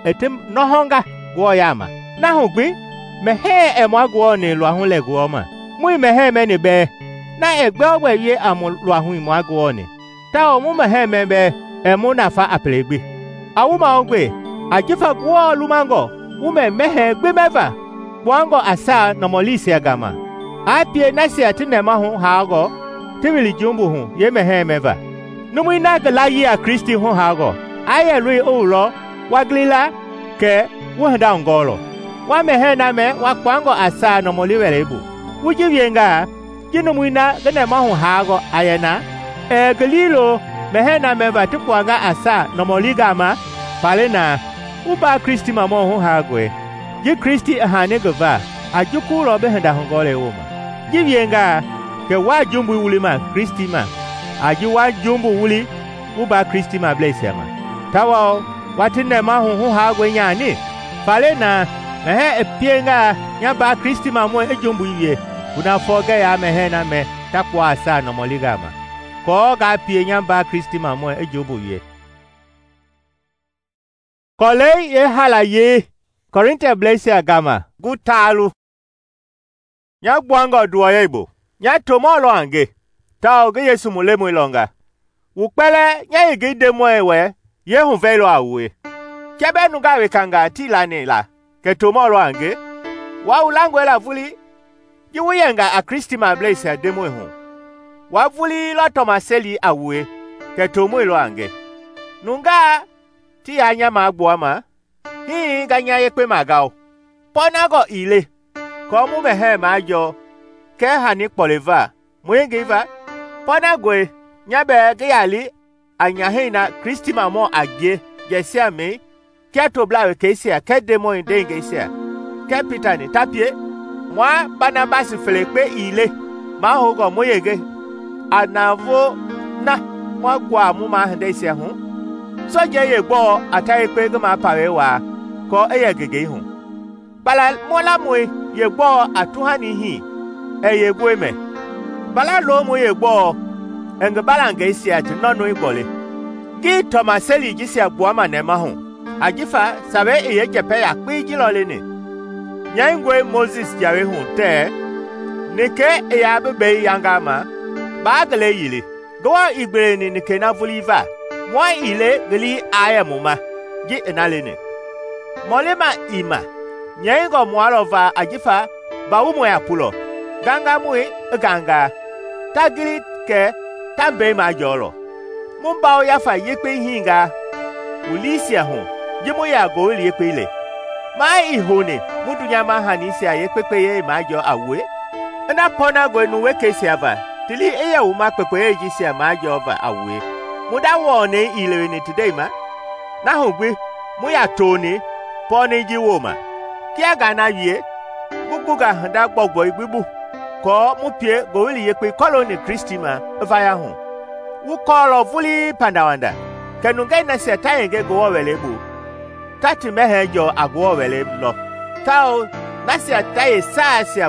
etim nohonga gwo yama na hugbi mehe emwa gwo ni lo ahun le gwo ma mu mehe me ni be na egbe ogbe ye amu lo ahun imwa gwo ni ta o mu mehe me be emu na fa aplegbe awu ma ogbe ajifa gwo lumango ume mehe gbe meva gwango asa no molisi agama apie na si atinema hu hago tibili jumbu hu ye mehe meva numu ina gala yi a Kristi hu hago aye lui ulo waglila ke wuhda ngolo wa mehe na me wa kwango asa no moliwere bu wujibienga jinumu ina ganema hu hago ayena galilo mehe na meva tukwanga asa no moligama palena uba Kristi mamo hu hagwe ji Kristi ahane gova ajuku robe henda hongole uma jibienga ke wa jumbu wuli ma Kristi ma aji wa jumbu wuli uba Kristi ma bless ma tawo watine ma hu hagwe nyani palena mehe epienga nya ba Kristi ma mo ejumbu yiye una foga ya mehe na me takwa asa no moligama ko ga pie nya ba Kristi ma mo ejumbu yiye kole ye halaye Korintia blessia gama gutalu nya gwango duoye ibo nya tomolo ange ta oge Yesu mulemu ilonga ukpele nya igide mo ewe ye hu velo awe kebe nu gawe kanga tilane la ke tomolo ange wa ulangwe la vuli yiwuyenga a Kristi ma blessia demo hu wa vuli lo tomaseli awe ke tomo ilo ange nunga ti anya ma agbo ama hi ganya yekpe magao ponago ile ko mu mehe majo ke hani poleva muyengeva ponagwe nyabe geyali anya hina Kristi mamo agie yesia me ke to blawe kesia ke demo indengesia ke pitani tapie mwa Barnabas felepe ile ma hogo muyege anavo na mwa kwa mu ma hendesia hu soje ye gbo ataye pe gma pawe wa ko eye gege hu bala mola moy ye gbo atuhani hi eye gbo me bala lo mo ye gbo enge bala nge isi ati nonu igbole ki tomaseli jisi agbo ma ne ma hu ajifa sabe eye jepe ya pe jilole ni nyangwe Moses jawe hu te nike eya bebe yanga ma ba gele yile go igbere ni nike na vuliva mwa ile gili aya muma ji enalene molema ima nyengo mwalova ajifa ba umo ya pulo ganga mui ganga tagili ke tambe ma jolo mumba o yafa yepe hinga ulisia hu jimu ya go ile yepe ile ma ihone mudunya ma hanisi ya yepe ye ma jo awe na pona go nu weke siava tili eya uma pepe ye jisi ya ma jo ova awe muda wone ile ni today ma na hugbe mu ya toni poni ji woma kia ga na wie gugu ga handa gbogbo igbibu ko mu pie go wili yepe koloni Kristi ma vaya hu wu kolo vuli pandawanda kenu ga na se tayenge go wele bu tati mehejo agwo wele lo tao na se taye sa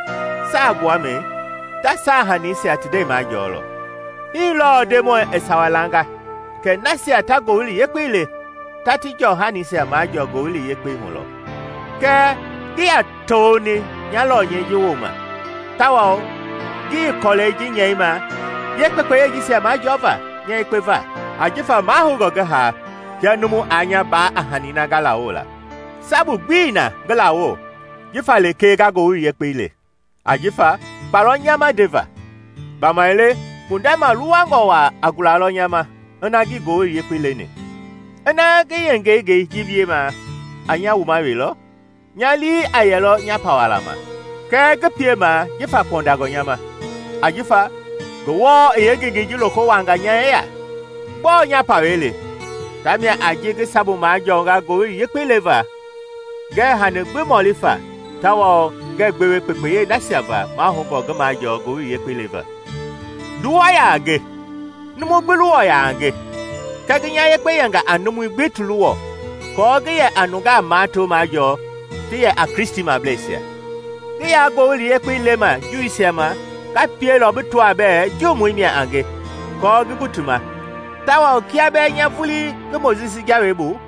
agwa me ta sa hani se today ma jolo ilo demo esawalanga ke nasi atago wili yepe ile tati Johani se ma jo go wili yepe hulo ke dia toni nyalo nye yiwoma tawo gi college nyema yepe yeji se ma jova nye peva ajifa ma hugo ga ha ya numu anya ba ahani na galaola sabu gbina galawo jifa le ke ga go wili yepe ile ajifa baronya deva bamaile kundama luwango wa agulalo nyama onagi go yepile ni onagi yenge jibie ma anya wuma welo nyali ayelo nya pawalama ke pie ma jifa kondago nyama ajifa go wo yege jilo ko wanga nya ya bo nya pawele tamia ajige sabu ma jonga go yepile va ge hane gbe molifa tawo ge gbewe pepeye nasiava ma ho go ma jo go yepile va duwa ya age numu gbeluwo ya age kaginya yepe yanga anumu gbetuluwo ko ge ye anuga mato majo ti ye a Kristi ma blessia ge ya go li yepe lema juisiama ka pie lo beto abe jomu mi age ko ge butuma tawa okia be nya fuli ge Moses jawe bu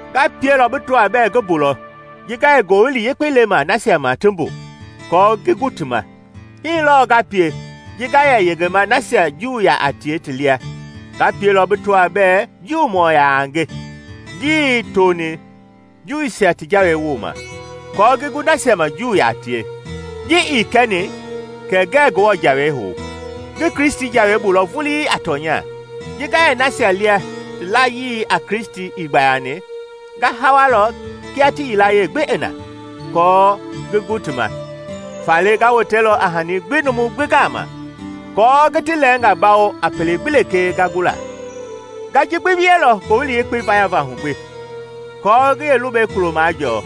ga pie lo betua be go bulo yiga go li yekpele ma nasia ma tumbu ko gigutuma hin lo ga pie yiga ya yege ma nasia ju ya atietilia ga pie lo betua be ju mo ya ange di toni ju isi atijawe wuma ko gigu nasia ma ju ya atie yi ikene ke ga go jawe ho ge Kristi jawe bulo fuli atonya yiga ya nasia lia la yi a Kristi igbayane ga hawalo kiati ilaye gbe ena ko gugutuma fale ga wotelo ahani gbinu mu gbegama ko getilenga bawo apele bileke gagula gaji gbibielo ko li pe fire va hugbe ko ge elube kuro majo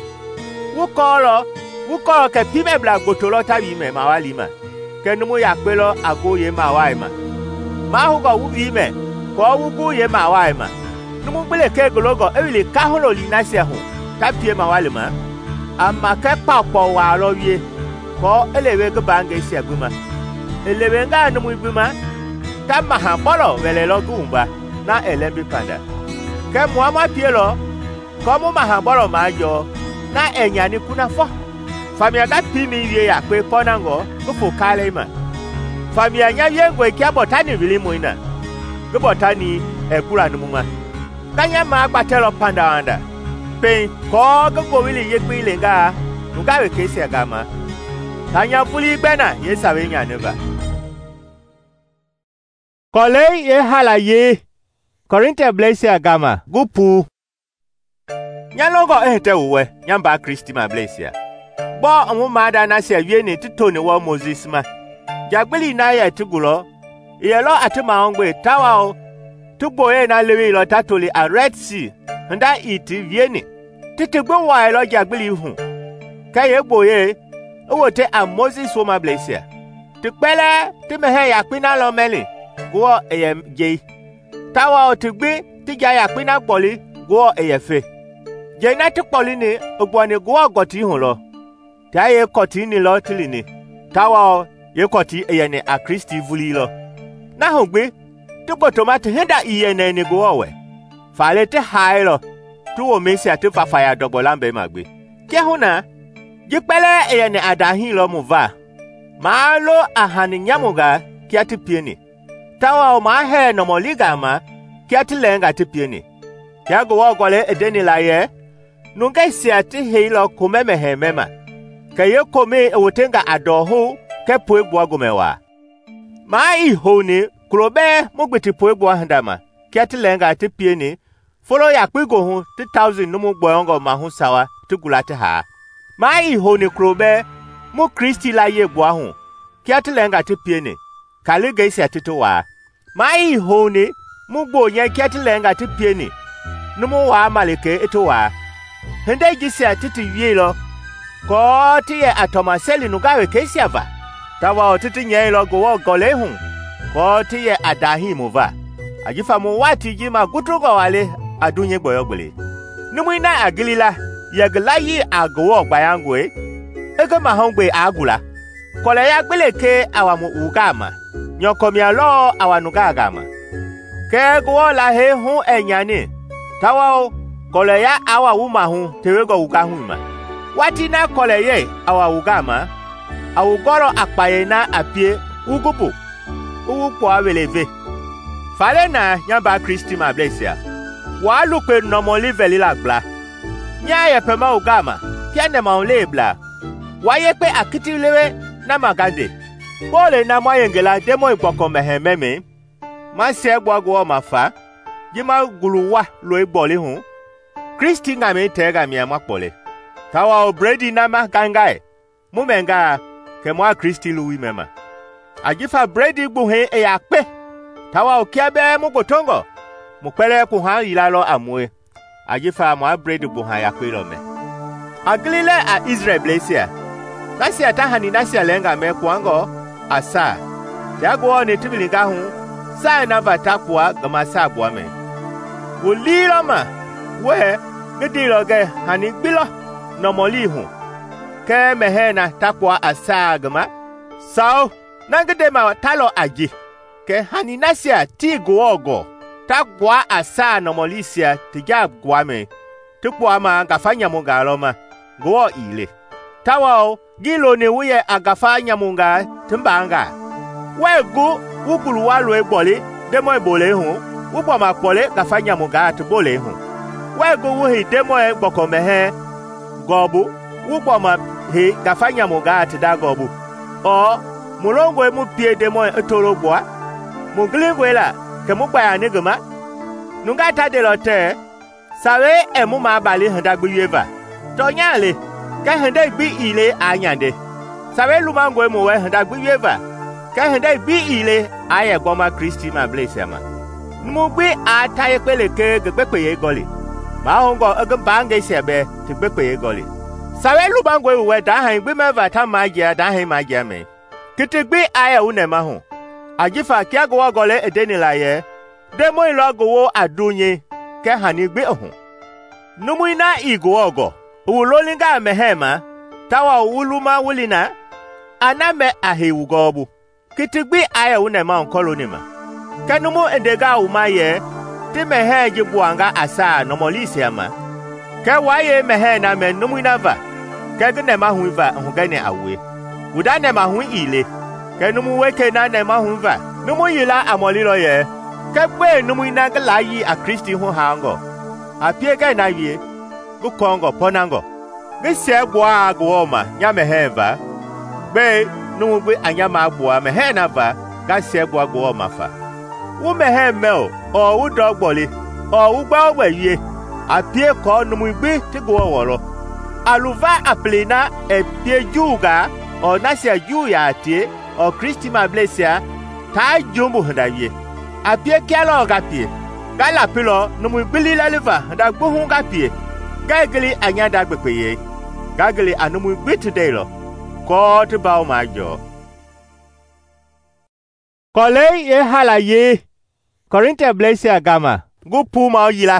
wuko ke pime bla gotolo tabi me mawalima ke numu ya pelo agoye mawaima ma hugo wubi me ko wugu ye mawaima numu bileke gologo ewile kaholo linasia hu tapie mawalima amma ke papo wa lowie ko elewe go bange sia guma elewe nga numu ibuma kama ha bolo wele lo gumba na elembi panda ke muama pielo ko mu ma ha bolo majo na enyani kuna fo famia ga pimi wie ya pe ponango go fo kale ma famia nya wie ngo kia botani wili muina go botani ekura numu ma kanya ma gbatelo panda anda pe ko go wili yekpe lenga nuga we kesi agama tanya fuli gbena ye sawe nya neba kole ye halaye Korinte blesi agama gupu nyalogo ehte uwe nyamba Kristi ma blesi bo omu mada na se wie ni titoni wo Moses ma jagbeli na ye tigulo yelo atuma ongbe tawao tuboye na lewi lo tatoli a Red Sea nda iti vieni titigbo wa lo jagbeli hu kaye boye owote a Moses wo ma blesi tikpele timehe ya pina lo meli go eye je tawa tigbe tija ya pina gboli go eye fe je na tikpoli ni ogboni go goti hu lo taye koti ni lo tilini tawa ye koti eye ni a Kristi vuli lo na hugbe tupo tomate henda iye na ni go we fale te hailo tuwo mesi ati fafaya dogbolambe magbe ke huna jipele eye ni adahin lo muva ma lo ahani nyamuga kiati pieni tawa o ma he no moliga ma kiati lenga ti pieni ya go wogole edeni la ye nunga si ati heilo kumeme hemema ke ye kome ewotenga adohu ke poegbo agomewa ma ihoni kurobe mugbeti poegbo handama kiati lenga ti pieni folo ya kpigo hu 2000 numu gboyongo ma hu sawa tugulate ha ma ihoni kurobe mu Kristi la ye gbo hu kiati lenga ti pieni kalige isi atito wa ma ihoni mugbo nye kiati lenga ti pieni numu wa malike ito wa hende gisi atiti wielo ko tiye atoma seli nugawe kesi ava tawa otiti nye lo go gole hu ko tiye adahi muva ajifa mu wati jima gutugo wale adunye gboyogbele numu ina agilila yaglayi agwo gbayangwe ege mahongbe agula kole ya gbeleke awamu ugama nyokomia lo awanuga agama ke go la he hu enyani tawa kole ya awa wuma hu tewego uga hu ma wati na kole ye awa ugama awugoro akpaye na apie ugupu uwupo aweleve fale na nyamba Kristi ma blesia wa lupe nomoli velila gla nya ye pema ugama kiane ma olebla wa ye pe akitilewe na magade bole na mayengela demo igboko mehememe ma se gbagwo mafa jima guluwa lo igbole hu Kristi ngame tega mi amapole tawa obredi na ma gangae mumenga ke mo Kristi luwi mema ajifa bredi gbuhe e ya pe tawa okiabe mu gotongo mu pele ku han ilalo amue ajifa mo bredi gbuha ya pe lo me aglile a Israel blesia nasi atahani nasi alenga me kwango asa jago ni tibilinga hu sa na vatakwa gama sa boame ulilo ma we gidilo ge hani gbilo no moli hu ke mehena takwa asa gama sao nangede ma talo aji ke hani nasia ti gogo takwa asa no molisia tija gwame tukwa ma gafanya munga loma go ile tawa gilo ne wuye agafanya munga tumbanga wego wukulu walwe bole demo bole hu wubo ma pole gafanya munga tubole hu wego wuhi demo gbokomehe gobu wubo ma he gafanya munga tda gobu o mulongo mu pie demo etologwa muglingwela ke mu pa ne gama nunga ta de lote sawe emu ma bali handa gbuyeva to nyale ka handa gbi ile anyande sawe lumango emu we handa gbuyeva ka handa gbi ile aye goma Kristi ma blesema numu gbi ataye pele ke gbepeye goli ma hongo egbange sebe ti gbepeye goli sawe lumango emu we da han gbi meva ta magia da han magia me kitigbi aye unema ho ajifa kia go gole edenila ye demo ilogo adunye ke hanigbe ohun numuina igwogo ulolinga mehema tawa uluma wulina aname ahewugobu kitigbi aya unema onkolonima kenumu endega umaye ti mehe jibuanga asa nomolisiama ke waye mehe na me numuina va ke gnema huiva hugane awe udane ma hu ile kenumu weke na ne ma hu va numu yila amolilo ye kekwe numu ina gala yi a Kristi hu hango apie ga na wie gu kongo ponango gese gwa agwoma nya meheva be numu gbe anya ma agboa mehena va ga se gwa agwoma fa wo mehemel o wo dogbole o wo gba ogbaye apie ko numu gbe ti gwo woro aluva aplena epie juga o nasia ju ya tie o Kristi ma blesia ta jumbu hadawie apie kialo gapie gala pilo numu bili laliva da gbohun gapie gagli anya da gbepeye gagli anumu bitde lo ko ti bawo majo kole ye halaye Korinte blesia gama gupu ma yila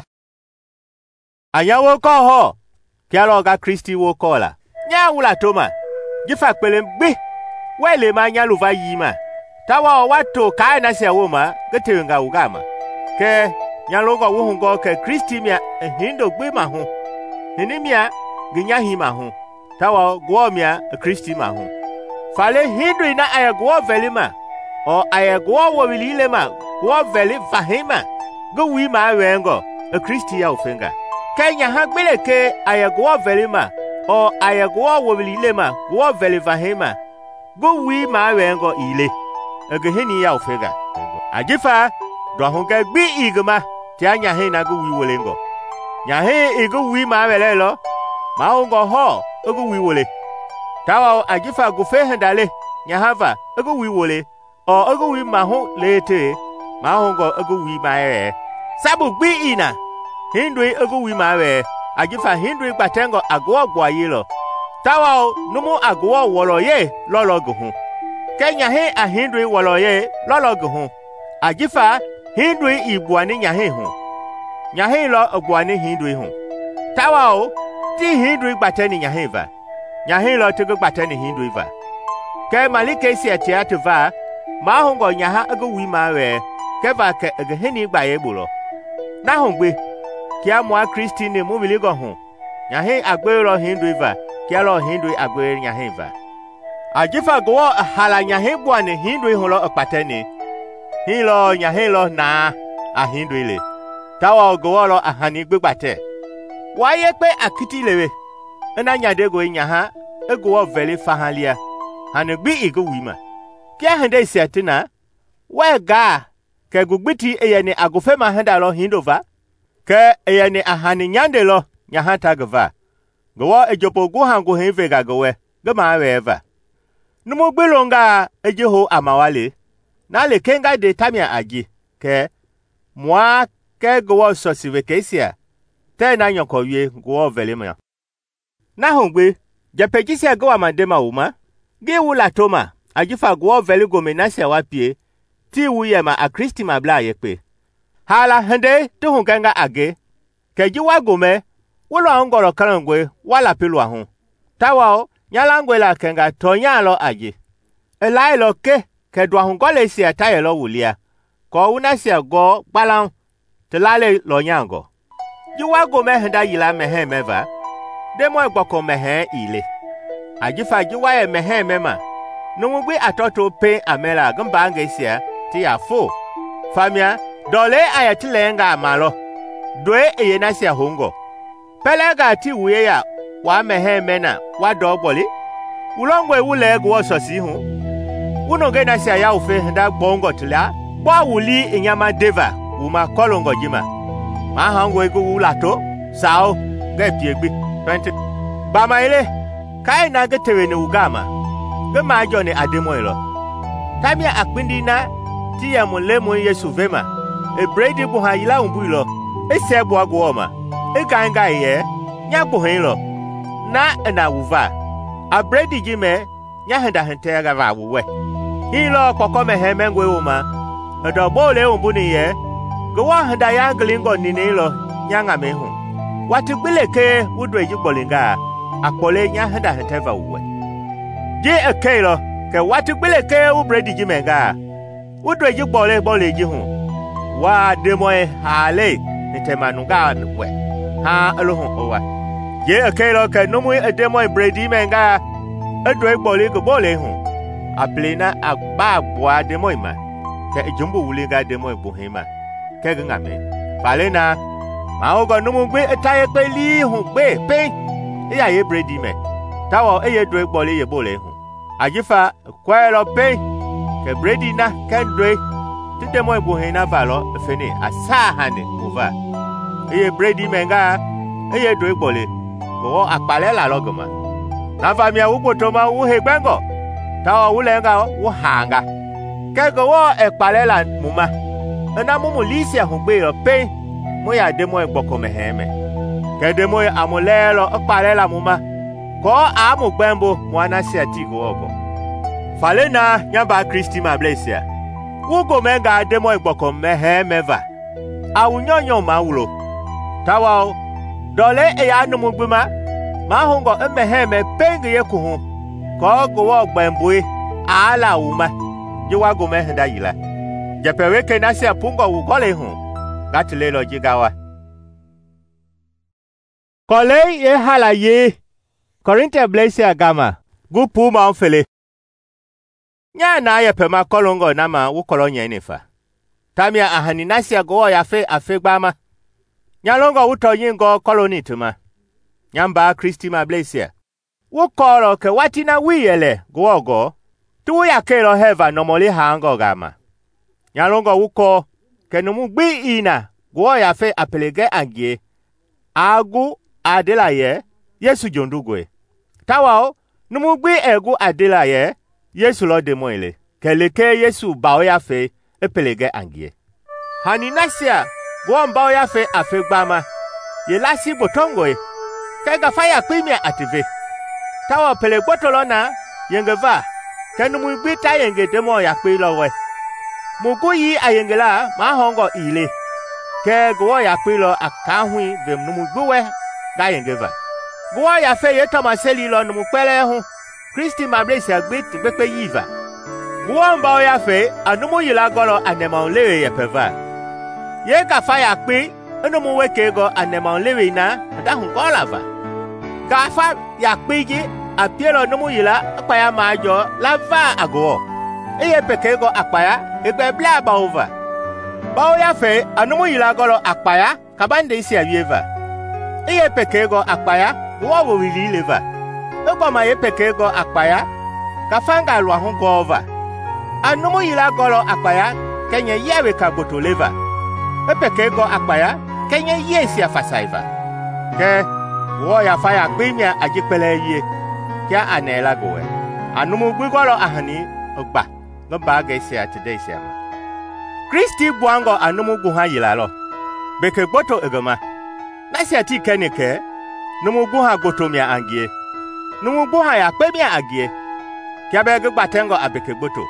anya wo ko ho kialo ga Kristi wo ko la nya wula toma jifa pele gbe wele ma nya luva yima tawa wato kai na se woma getenga ugama ke nya logo wo hungo ke Kristi mia hindo gbe ma hu hinimia ginya hima hu tawa gwo mia Kristi ma hu fale hindu ina aya gwo velima o aya gwo wo wilile ma gwo veli fahima go wi ma wengo Kristi ya ofenga kenya ha gbele ke aya gwo velima o aya gwo wo wilile ma gwo veli fahima go wi ma wengo ile egeheni ya ofega ajifa do hunga gbi igma ti anya he na go wi wolengo nya he ego wi ma welelo ma hongo ho ego wi wole tawa ajifa go fe handale nya hava ego wi wole o ego wi ma ho lete ma hongo ego wi ma e sabu gbi ina hindwe ego wi ma we ajifa hindwe gbatengo agwo gbo ayilo tawa numu agwo woro ye lolo go hu kenya he a hindwe wolo ye lolo go hu ajifa hindwe ibuani nya he hu nya he lo obuani hindwe hu tawa ti hindwe gbateni nya he va nya he lo tego gbateni hindwe va ke malike si atiatu va ma hongo nya ha ego wi ma we ke va ke ege heni gba ye bulo na hongbe kia mwa Kristi ne mu biligo hu nya he agbero hindwe va kia lo hindwe agbe nya he va ajifa go hala nya he buani hindwe hu lo okpateni hilo nya he lo na a hindwe le tawa go lo ahani gbegbate waye pe akiti lewe na nya de go nya ha ego veli fahalia hanugbi igo wima kia hande setina wega ke gugbiti eyene agofe ma handa lo hindova ke eyene ahani nyande lo nya hata gva go ejopo go hango henvega gowe gama weva numu gbelonga ejeho amawale na le kenga de tamia aji ke mwa ke go sosive kesia te na nyoko wie go velema na hongbe japejisia go amandema uma ge wula toma ajifa go veli go menasia wapie ti wuye ma a Kristi ma bla yepe hala hande to hunga age ke jiwa gome wulo angoro karangwe wala pelu ahun tawa nyalangwe la kenga tonya lo aje elai lo ke do ahun gole si ataye lo wulia ko una si go balan telale lo nyango Jiwa go mehenda yila mehe meva. Demo gboko mehe ile. Ajifa jiwa e mehe mema. Numugbi atoto pe amela gamba ngesia ti ya fo. Famia dole ayatilenga amalo. Dwe eyenasia hongo. Pelega ti wuye ya wa mehe mena wa dogboli. Ulongwe ule gwo sosi hu. Unoge nasia ya ufe henda bongo tila. Kwa wuli inyama deva uma kolongo jima. Ma hango ego ulato sao ge piegbi 20. Bama ile kai na getewe ni ugama. Ge ma jo ni ademoilo. Tamia akpindi na ti ya mulemo Yesu vema. E bredi bu ha yila umbuilo. E sebu agwoma. E ganga ye nya bu hilo. Na wuva. A bredi jime nya henda hente ga va wuwe. Hilo kokome hemengwe uma. Edo bole umbuni ye. Gwa handa ya nglingo ninilo nyanga mehu. Wati bileke udwe jibolinga. Akpole nya handa henteva uwe. Je ekelo ke wati bileke ubredi jimenga. Udwe jibole jihu. Wa demoe hale nitemanuga we. Ha alohun owa. Je ekelo ke numu demoe bredi menga. Edwe bole hu. Aplena agba bwa demoe ma. Ke jumbo wulinga demoe buhima. Ke ngame. Falena maogo numugbe etaye pe li hu gbe pe. Iya ye bredi me. Tawo eye dwe bole ye bole hu. Ajifa kwelo pe. Ke bredi na kendwe. Tite mo buhina valo fene asahane uva. Eye bredi menga eye dwe bole. Go akpalela logoma. Na famia ubotoma uhegbengo. Tawo ulenga uhanga. Ke go ekpalela muma. Ena mumu lisia hugbe yo pe mo ya demo egboko meheme. Ke demo amulelo okpalela muma. Ko amu gbembo mo anasi atigo ogo. Falena nyamba Kristi mablesia. Ugo menga demo egboko meheme va. Awunyonyo mawulo. Tawa dole eya numu gbima. Ma hongo emeheme pengi yekuhu. Ko go gbembo ala uma. Jiwa go mehenda yila. Japeweke nasi apungo ukole hu. Gati lelo jigawa. Kole ye hala ye. Korinte blesi agama. Gupu maunfele. Nya na ye pema kolongo nama ukolo nyenefa. Tamia ahani nasi agowo ya afe gbama. Nya longo uto yingo koloni tuma. Nyamba Kristi ma blesi. Ukolo ke watina wiyele gogo. Tu ya kelo heva nomoli hango gama. Nyalongo wuko kenumu gbi ina gwo ya fe apelege angie agu adela ye Yesu jondugwe tawao numu gbi egu adela ye Yesu lo demoile keleke Yesu bao ya fe apelege angie hani nasia gwo mbao ya fe afegbama ye lasi botongoe kega faya kwimia ative tawa pele botolona yengeva kenumu gbi ta yenge demo ya kwe lowe Muguyi ayengela ma hongo ile. Ke gwo ya pilo akahui vem numugwe ga yengeva. Gwo ya fe ye tomaseli lo numupele hu. Kristi mablesi agbit bepe yiva. Gwo mba ya fe anumu yila golo anema lewe ye peva. Ye ka fa ya pe enumu weke go anema lewe na da hu golava. Ka fa ya peji apielo numu yila akpa ya majo lava agwo. Eye pekego akpaya egbe bla baova. Bao ya fe anumu yila golo akpaya kabande isi avieva. Eye pekego akpaya wowo wili leva. Ego ma ye pekego akpaya kafanga lwa hungo ova. Anumu yila golo akpaya kenye yewe kagoto leva. Epekego akpaya kenye yesi afasaiva. Ke wo ya faya kwimia ajipele ye kia anela gowe. Anumu gwigolo ahani ogba. Ngba gesia today siama. Kristi buango anumu guha yilalo. Beke gboto egoma. Nasi ati keneke. Numu guha goto mia angie. Numu guha ya kwe mia agie. Kia bege gbatengo abeke gboto.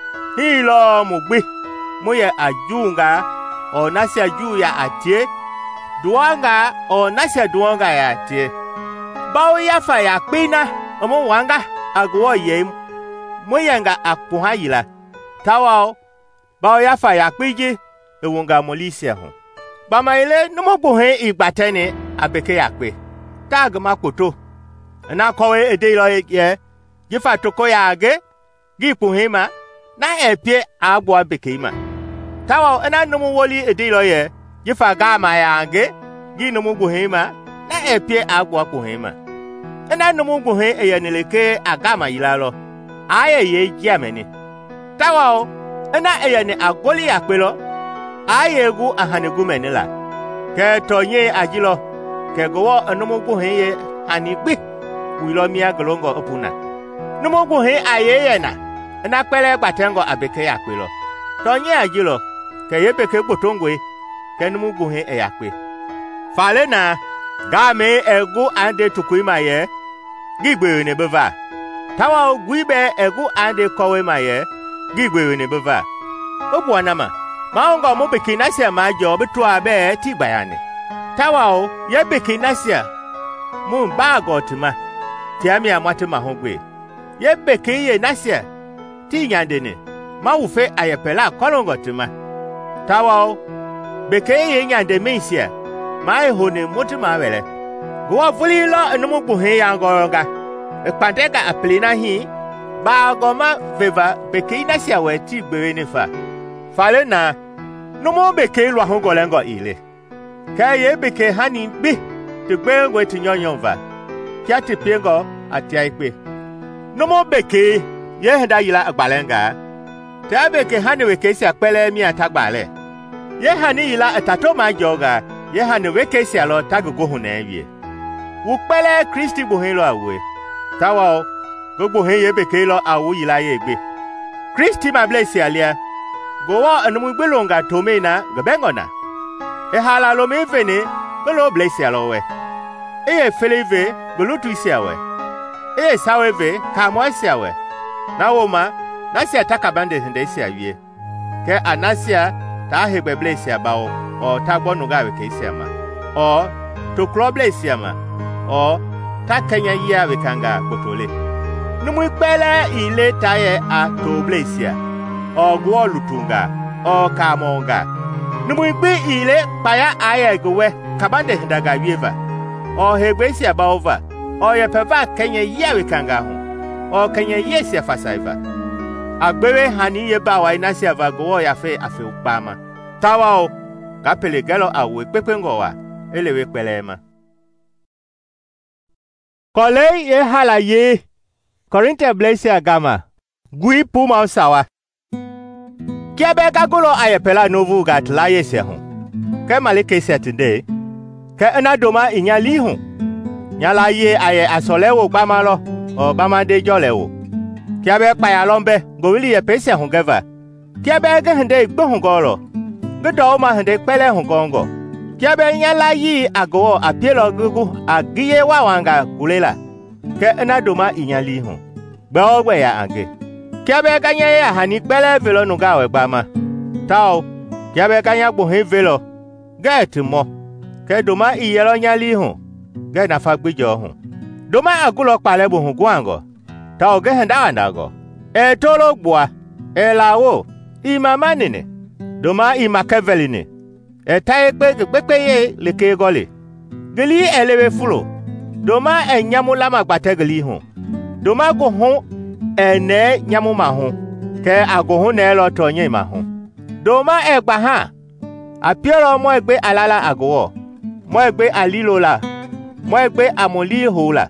Hilo mugbi. Muye ajunga. O nasi aju ya atie. Duanga. O nasi duanga ya atie. Bao yafa ya kwina. Omo wanga. Agwo ye. Moyenga akpuha yila. Tawao bao yafa ya kpiji ewunga molisia hu. Bamaile numo buhe igbatene abeke yakpe. Tag makoto. Na kowe edelo ye. Jifa toko yage. Gipuhima. Na epie agbo abekema. Tawa ena numo woli edelo ye. Jifa gama yage. Gi numo buhima. Na epie agbo akuhima. Ena numo buhe eyaneleke agama yilalo. Aye ye jameni. Tawa ena eyane agoli yakpelo. Aye gu ahanegu menila. Ke tonye ajilo. Ke gowo anumu ye anigbi. Wilo miya golongo opuna. Numu aye yena. Na pele batengo abeke yakwelo. Tonye ajilo. Ke yebeke botongwe. Ke numu eyakwe. Fale na. Game egu ande tukuima ye. Gigwe ne beva. Tawa gwibe egu ande kowe ma ye. Gigwe ne beva. Obu anama. Maongo mo bekinasia majo betua be ti bayane. Tawao ye bekinasia. Mu bago tuma. Ti ami amwate mahogwe. Ye bekiye nasia. Ti nyandene. Ma ufe ayepela kolongo tuma. Tawao bekiye nyande meisia. Ma ehone mutuma wele. Gwa vuli lo enumu buhe yangoronga. Ekpanteka aplina hi. Bago ma veva bekinasia we ti gbewenefa. Fale na numo beke lwa hongolengo ile. Ka ye beke hani bi te gbengo etinyonyonva. Kia te pengo atia ikpe. Numo beke ye heda yila agbalenga. Te beke hani weke si akpele mi atagbale. Ye hani yila atato majoga. Ye hani weke si alo tagogo hunewie. Ukpele Kristi buhelo awe. Tawa gogo ye beke lo awu yila yegbe. Kristi mablesi alia. Gowa anumu gbelonga tomena gabengona. Hala lo mevene golo blesi alowe. Feleve golutu isiawe. Saweve kamo isiawe. Na woma nasia takabande hende isiawie. Ke anasia ta hegbe blesi abao o tagbonu gawe ke isiama. O to kloble isiama. O ta kenya yia wekanga botole. Numu ikpele ile taye a to blesia. Ogwo lutunga o kamonga numu igbe ile paya aya gowe kabande hindaga wieva o hegbesi abaova o yepeva kenye yewe kanga ho o kenye yesi afasaiva agbewe hani yeba wa inasi avago ya fe afe upama tawa o kapele galo awe pepengo wa elewe pelema kole ye halaye Korinte blesi agama gui puma usawa Kiabe kagulo ayepela novu gat la yese hon. Ke malike setinde. Ke enadoma inyali hon. Nyala ye aye asolewo gbamalo. O bamade jolewo. Kiabe payalombe gowili ye pese hon geva. Kiabe gehende igbohongolo. Gedo ma hende pele hongongo. Kiabe nyala yi ago apielo gugu agiye wawanga gulela. Ke enadoma inyali hon. Gbe ya ange. Kiabe kanya ya hani pele velo nuga we gbama. Tao, kiabe kanya gbohin velo. Get mo. Ke doma iyelo nyali hun. Ge na fa gbejo hun. Doma agulo pale bo hun gwango. Tao ge henda wandago. Tolo gboa. Lawo. Imama nene. Doma imakeveline. Taye kpe ye leke gole. Geli elewe fulo. Doma nyamula magbate geli hun. Doma go hun ene nyamu mahu ke agohu ne lo tonye mahu doma egba ha apiero mo egbe alala agowo mo egbe alilola mo egbe amoli hola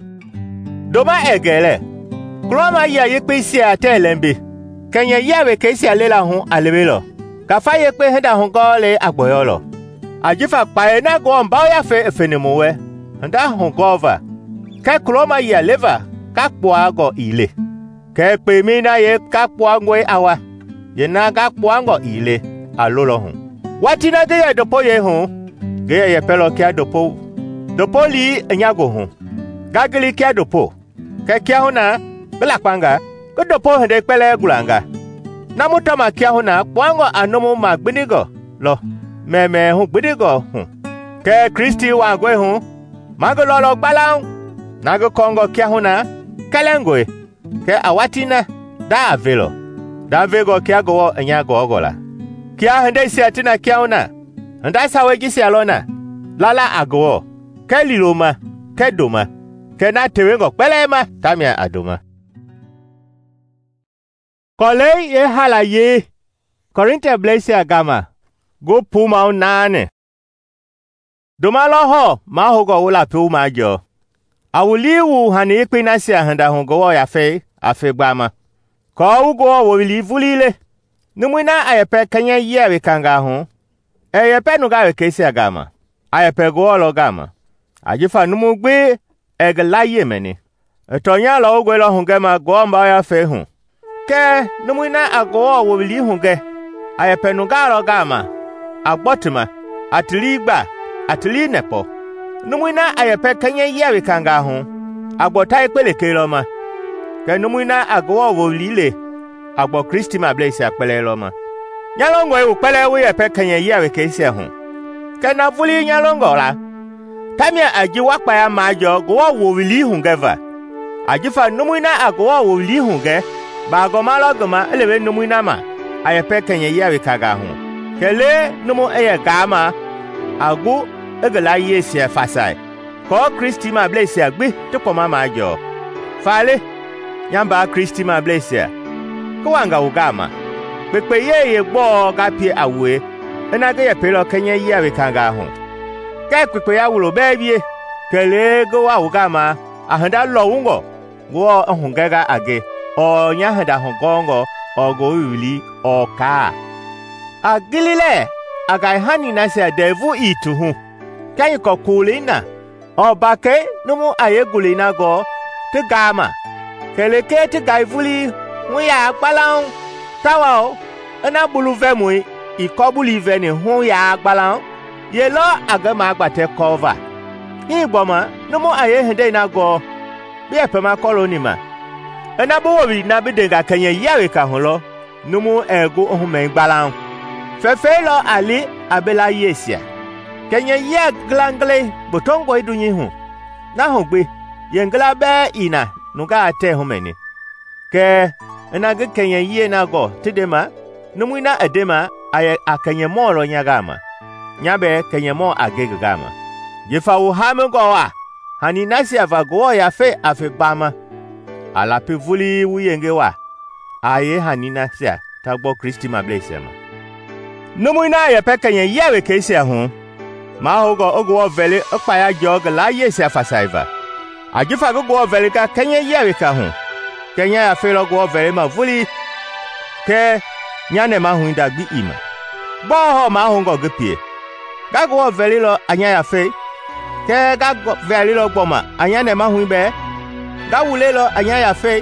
doma egele kroma ya yepe isi atelembe kenye yawe ke isi alela hu alebelo ka fa yepe heda hu gole agboyolo ajifa pa ena go mba ya fe efenemuwe nda hu gova ke kroma ya leva ka kpo ago ile Ke pe mina ye kakpuangwe awa. Ye na kakpuango ile. Alolo hun. Watina ge ye dopo ye hun. Ge ye pelo kia dopo. Dopo li enyago hun. Gagili kia dopo. Ke kia huna. Bela kwanga. Ke dopo hende pele gulanga. Namutama kia huna. Puango anomu magbinigo. Lo. Meme hun gbinigo hun. Ke Kristi wangwe hun. Magololo balang. Nago kongo kia huna. Kalengwe. Ke awatina da avelo. Da vego kia go enyago ogola. Kia hende si atina kia una. Nda sawe jisi alona. Lala ago. Ke liloma. Ke doma. Ke na tewengo pelema. Tamia adoma. Kole ye hala ye. Korinthe blesi agama. Go puma nane. Doma loho. Ma hogo wula pe umajo. Awuliwu hani ikpinasi ahanda hongo ya fe. Afe gbama. Ko ugo wo vilivulile. Numwina ayepe kanya yewe kanga hon. Ayepe nuga wekesi agama. Ayepe go lo gama. Ajifa numu gbe eglaye meni. Etonya lo ugwe lo hungema go mba ya fe hon. Ke numwina ago wo vili hunge. Ayepe nuga lo gama. Agbotima. Atligba. Atli nepo. Numwina ayepe kanya yewe kanga hon. Agbota ikpeleke lo ma. Ke numwina ago wo vilile. Agbo Kristi ma blesi akpele loma. Nyalongo e ukpele we epe kanye yewe kesi ho. Ke na vuli nyalongo la. Tamia aji wakpa ya majo go wo wili hungeva. Ajifa numwina ago wo wili hunge. Ba go malo goma elewe numwina ma. Ayepe kanye yewe kaga ho. Kele numu eye gama. Agu egela yesi fasai. Ko Kristi ma blesi agbi tupo mama ajo. Fale nyamba Kristi ma blesi. Kwanga ugama pepe ye gbo ga pie awe enage ye pelo kenye yewe kanga ho ke pepe ya wulo bebie kele go wa ugama ahanda lo ungo wo ohungega age o nya hada hongongo o go wili o ka agilile aga hani na se devu ituhu kai ko kulina o bake numu ayegulina go te gama kele ke te gaivuli Muya akpalan tawa ena buluve mu ikobulive ni hu ya akpalan ye lo agama agbate cover ni gboma no mo aye hende na go bi epema koloni ma ena bo wi na bidenga kanye yawe ka ho lo no mo ego ohumen gbalan fefe lo ali abela yesia kanye ye glangle botongo idunyi hu na ho gbe ye ngla be ina nuga ate humeni ke enage kenye yie na go tidema numwina edema aye akenye moro nyagama nyabe kenye mo agegama jefa wo hamugo wa hani nasi avago ya fe afebama ala pevuli wuyenge wa aye hani nasi tagbo Kristi ma blessema numwina ye pekenye yewe kesi ho ma hogo ogo vele okpa ya jog la yesi afasaiva ajifa go vele ka kenye yewe ka ho Kenya ya fe logo vele ma vuli ke nyane ma huinda gbi ima bo ho ma hungo gpie ga go vele lo anya ya fe ke ga go vele lo gboma anya ne ma huinbe ga wule lo anya ya fe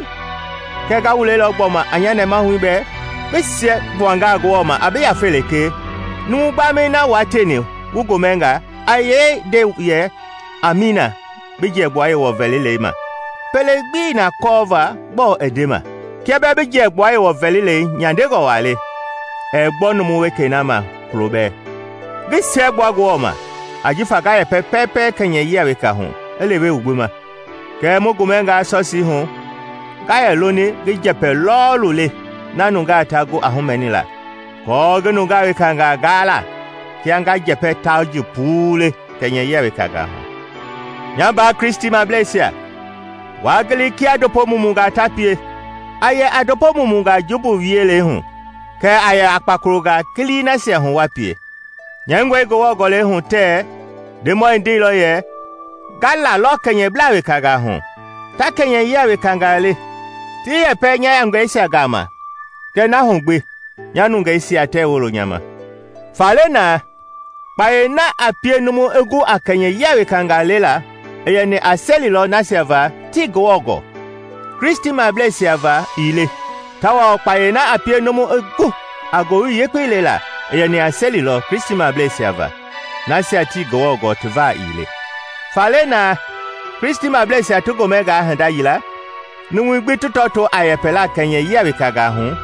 ke ga wule lo gboma anya ne ma huinbe besie buanga go ma abe ya fe leke nu ba me na wateni wugo menga aye de ye amina bije bo aye wo vele le ma Pelegbi na cover bo edema. Kiebe bije egbo aye wo velile nyande go wale. Egbo no mu weke na ma klobe. Gisi egbo agwo ma. Ajifa ga ye pepepe kenye yewe ka ho. Elewe ugbuma. Ke mo gumenga asosi ho. Ga ye loni gije pe lolule. Nanu ga tago ahumenila. Ko gnu ga we kanga gala. Kianga jepe tauji pule kenye yewe ka ga ho. Nyamba Kristi ma blessia. Wagili ki adopo mumunga tapie. Aye adopo mumunga jubu wiele hun. Ke aye akpakuruga kili na se hun wapie. Nyengwe go wogole hun te. Demo indi lo ye. Gala lo kenye blawe kaga hun. Ta kenye yewe kangale. Ti ye pe nya yangwe isi agama. Ke na hun gbe. Nyanu nga isi ate wolo nyama. Fale na. Paye na apie numu egu akenye yewe kangale la. Eye ni aseli lo nasiava ti gogo. Kristi ma blessiava ile. Tawa paye na apie nomu egu. Agoru yekwe la. Eye ni aseli lo Kristi ma blessiava. Nasia ti gogo tuva ile. Fale na Kristi ma blessia tugo mega handa yila. Numu gbi tutoto ayepela kenye yewe kaga hun.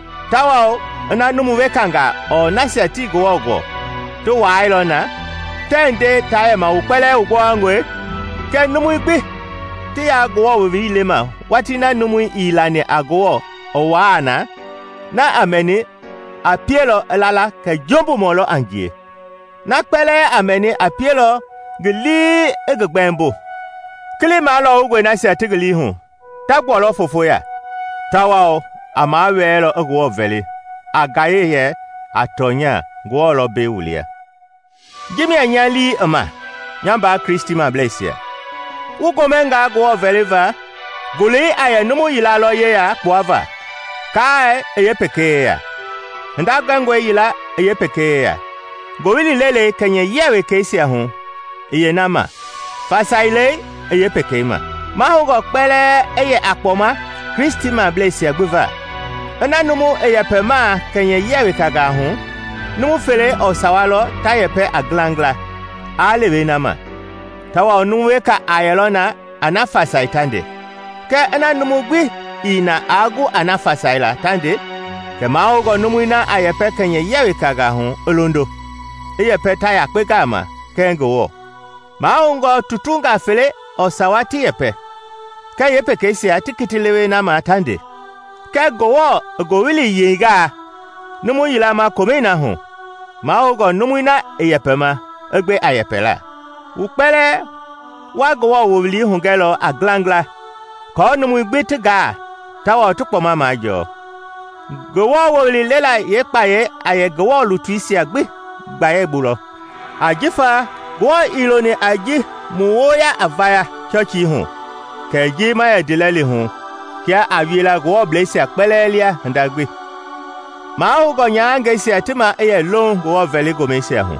Tawa na numu wekanga o nasia ti gogo. Tu wa ilo na. Tende taye ma upele ugbo angwe. Ke numu igbi ti agwo wi lema wati na numu ilane agwo owana na ameni apielo lala ke jombo molo angie Na kpele ameni apielo gili egegbembo. Kili ma lo ugwe na si atigili hu. Tagbo lo fofo ya. Tawao ama welo egwo veli. Agaye ye atonya gwo lo be wulia. Jimi anyali ama. Nyamba Kristi ma blesia. Ugomenga gwo veliva. Guli aye numu yila lo ye ya kwava. Kae eye peke ya. Ndagangwe yila eye peke ya. Gowili lele kenye yewe kesi ahun. Iye nama. Fasaile eye pekema. Mahugo kpele eye akpoma. Kristi ma blesi agbuva. Ena numu eye pema kenye yewe kaga ahun. Numu fele osawalo tayepe aglangla. Alewe nama. Tawa onuwe ka ayelona anafasai tande. Ke ena numu gwi ina agu anafasaila tande. Ke mahugo numu ina ayepe kenye yewe kaga ahun olondo. Iye peta ya kwekama kengo wo. Maungo tutunga fele osawati yepe. Ke yepe kesi atikitilewe na matande. Ke gowo gowili yiga. Numu yilama komena hu. Maungo numu ina yepema egbe ayepela. Ukpele wa gowo wili hungelo aglangla. Ko numu gbitiga tawo tukpo mama ajo. Gowo wili lela yepaye aye gowo lutuisi agbe. Baye bulo. Ajifa gwo iloni aji muwoya avaya chochi hu. Keji maya dileli hu. Kia avila gwo blesi akpelelia ndagbe. Mahugo nyange si atima eye long gwo veli gomesi hu.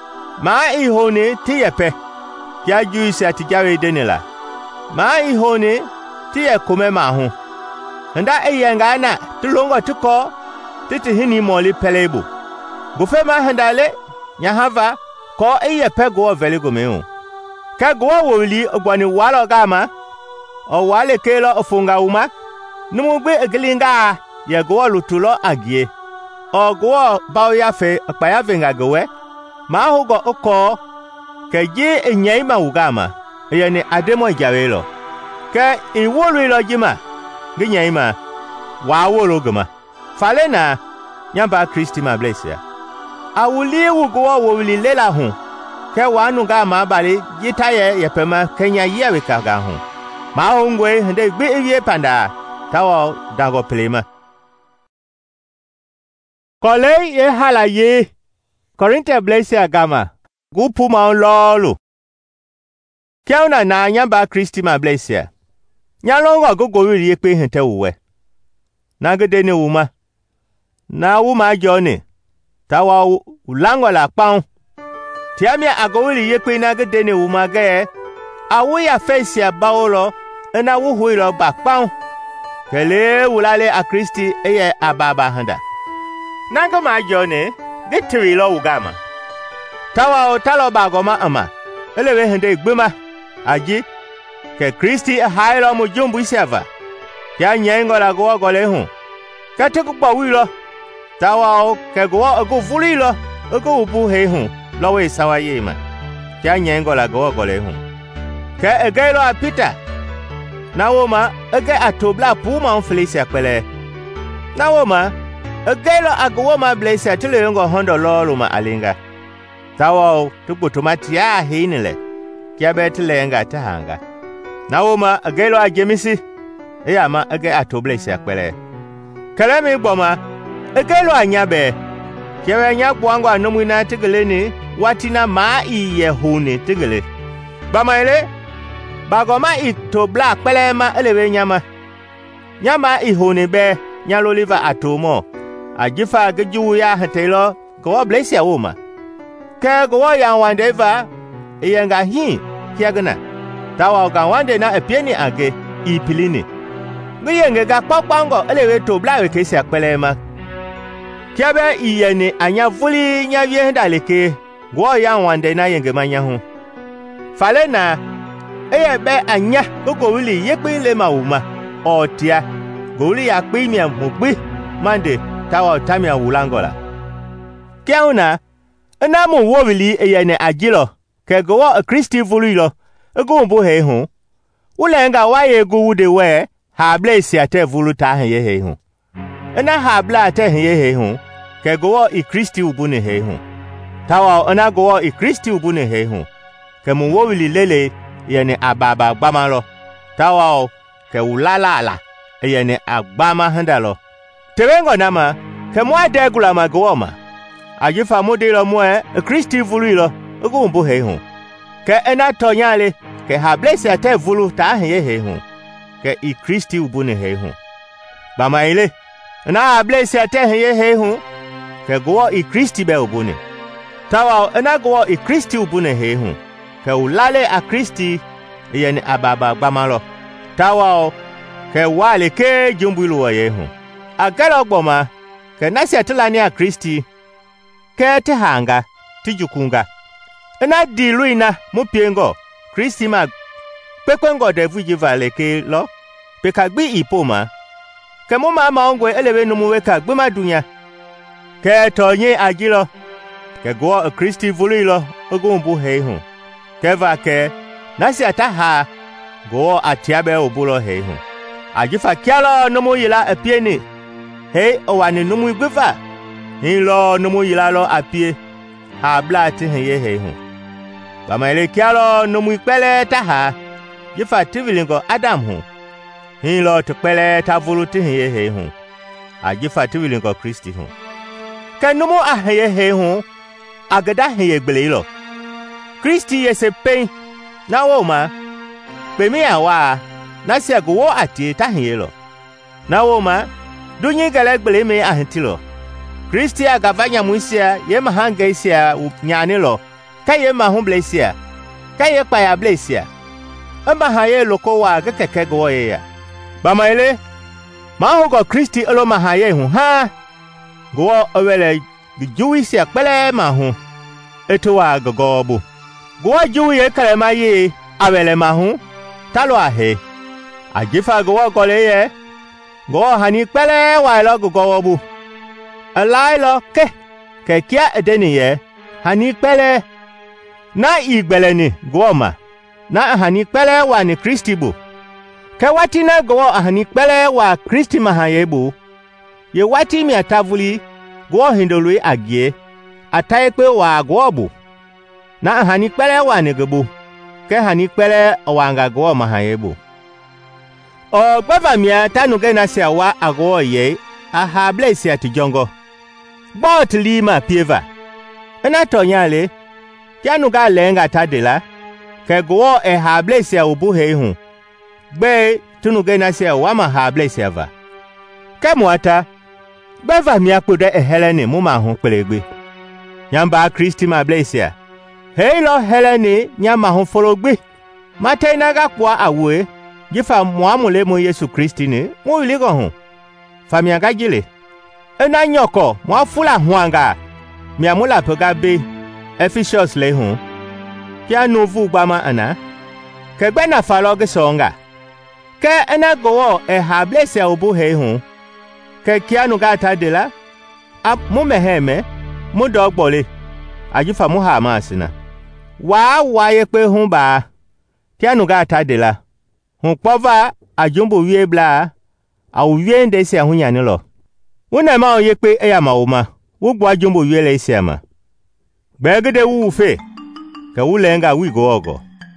Ma ihoni tiyepe. Kia juisi atijawe denila. Ma ihoni tiye kumema hu. Nda eye ngana tulongo tuko titi hini moli pelebu. Gufema hendale nyahava ko eye pego veligo meu. Ka gwo woli ogbani walo gama. O wale kelo ofunga uma. Numugbe egelinga ye gwo lutulo agie. O gwo bawya fe akpaya venga gwe. Ma hugo oko keji enyeima ugama. Ye ni ademo jawelo. Ke iwolu lo jima. Ginyeima wa wolo gama. Falena nyamba Kristi ma blesia. Awuli wugo wuli lela hu. Ke wanu ga ma bali yitaye yepema kenya yewe kaga hu. Ma hungwe hende gbe ewie panda. Tawo dago plema. Kole ye hala ye. Korinte blesi agama. Gupu ma lolu. Kiauna na nyamba Kristi ma blesia. Nyalongo gogo wili yekpe hente uwe. Nagede ni wuma. Na wuma jone. Tawa ulango la kpaun. Tiamia agowili yekwe nagede ni wuma ge. Awuya fesi ya baolo. Ena wuhui lo bakpaun. Kele wulale a Kristi eye ababa handa. Nango ma jone. Getiri lo ugama. Tawa o talo bagoma ama. Elewe hende igbima. Aji. Ke Kristi hailo mujumbu isiava. Kia nyengo la gowa gole hun. Katiku pa wilo. Tawa o ke gowa ago vuli lo. Ago ubu he hun. Lowe sawa yema. Kia nyengo la gowa gole hun. Ke ege lo apita. Na woma ege atobla puma on felisi akpele. Na woma ege lo ago ma blesi atile yongo hondo lolu ma alinga. Tawa o tukutumati ya hinile. Kia betile yenga tahanga. Na woma ege lo ajemisi. Eya ma ege atoblesi akpele. Kalemi boma ege lo anyabe. Kia nya bwango anomwina tigeleni. Watina ma iye huni tigele. Bama ele bagoma itobla akpele ma elewe nyama. Nyama ihuni be nyaloliva atomo. Ajifa geju ya hatelo go blesi ya woma. Ke go ya wandeva iyenga hi kiagana. Tawa ga wande na epieni age ipilini. Ngiyenge ga kpakpango elewe tobla we kesi akpele ma. Kiabe iyeni anya vuli nya wie daleke go ya wande na yenge manya hu. Falena eyebe anya gogo wili yekpe le ma wuma otia goli ya pe mi amugbe mande tawa tamia wulangola. Kiauna enamu wo wili eyene agilo ke gowo Kristi vulu lo ego mbo he hu ulenga waye go wude we ha blesi ate vulu ta he hu ena ha bla ate he hu ke gowo Kristi ubu ne he hu tawa ona go I Kristi ubune he hu ke mu wo wili lele yene ababa gbama lo tawa ke ulala ala yene agbama handa lo tewengo nama ke mo adegula ma go ma ajifa mo de lo mo Kristi vulu lo ogo mbo he hu ke ena tonyale ke ha bless ate vulu ta he hu ke I Kristi ubune he hu ba ma ile na bless ate he hu ke go I Kristi be ubune tawa ena go I Kristi ubune he hu ke ulale a Kristi yene ababa gbamalo tawa ke wale ke jumbulu wa ye hu agara gboma ke nasi atlani a Kristi ke te hanga tijukunga ena diluina mupiengo Kristi ma pekwengo de vujivale ke lo pekagbi ipoma ke mo ma ongwe elewe no muwe ka gbe madunya ke tonye agilo ke go Kristi vulilo ogumbu he hu ke va ke nasi ataha go atiabe obulo he hu ajifa kialo no mo yila apieni he owani no mu gbefa hinlo no mo yila lo apie ha blati he hu ba maile kialo no mu pele taha jifa tivilingo Adam hu hinlo to pele ta voluti he hu ajifa tivilingo Kristi hu ke no mo he hu agada he gbele lo Kristi yese pen na wo ma pe mi awa na se go wo ati ta he lo na wo ma dunyi gele gbele mi ahintilo Kristi agavanya musia ye mahanga isia nyane lo ka ye mahu blesia ka ye pa ya blesia amba ha ye loko wa gekeke go ye ya ba maile mahu go Kristi olo maha ye hu ha go owele juwisia pele mahu eto wa gogobu go juwi ye kale ma ye awele mahu talo ahe ajifa go gole ye go hani pele wa lo gogobu alailo ke kia edeni ye hani pele na igbele ni goma na hani pele wa ni Kristi bu ke wati na go hani pele wa Kristi mahayebu ye wati mi atavuli go hindolui agie atayepe wa gobu na hani pele wa ni gebu ke hani pele wa go mahayebu o baba mi atanu ge na se wa ago ye aha bless ya tijongo bot lima pieva ena tonyale kianu ga lenga tadela ke go ha bless ya ubu he hu gbe tunu ge na se wa ma ha bless ya va ke muata bava mi apodo Heleni mu ma hu pelegbe nyamba Kristi ma bless ya heilo Heleni nyama hu fologbe mate na ga kwa awe jifa muamule mo Yesu Kristi ni mu ligo hu famia ga jile ena nyoko mo afula huanga mi amula pegabe Ephesians le hu kia novu gbama ana ke gbe na faloge songa ke ena go ha bless ya obu he hu ke kia nu ga ta de la ap mu meheme mu dogbole ajifa mu ha masina wa ye pe hu ba kia nu ga ta de la hu pova ajumbo wie bla awu wie nde se hu nyane lo wona ma ye pe eya ma wo ma wo gbo ajumbo wie le se ma gbegede wu fe ke wu lenga wi go ogo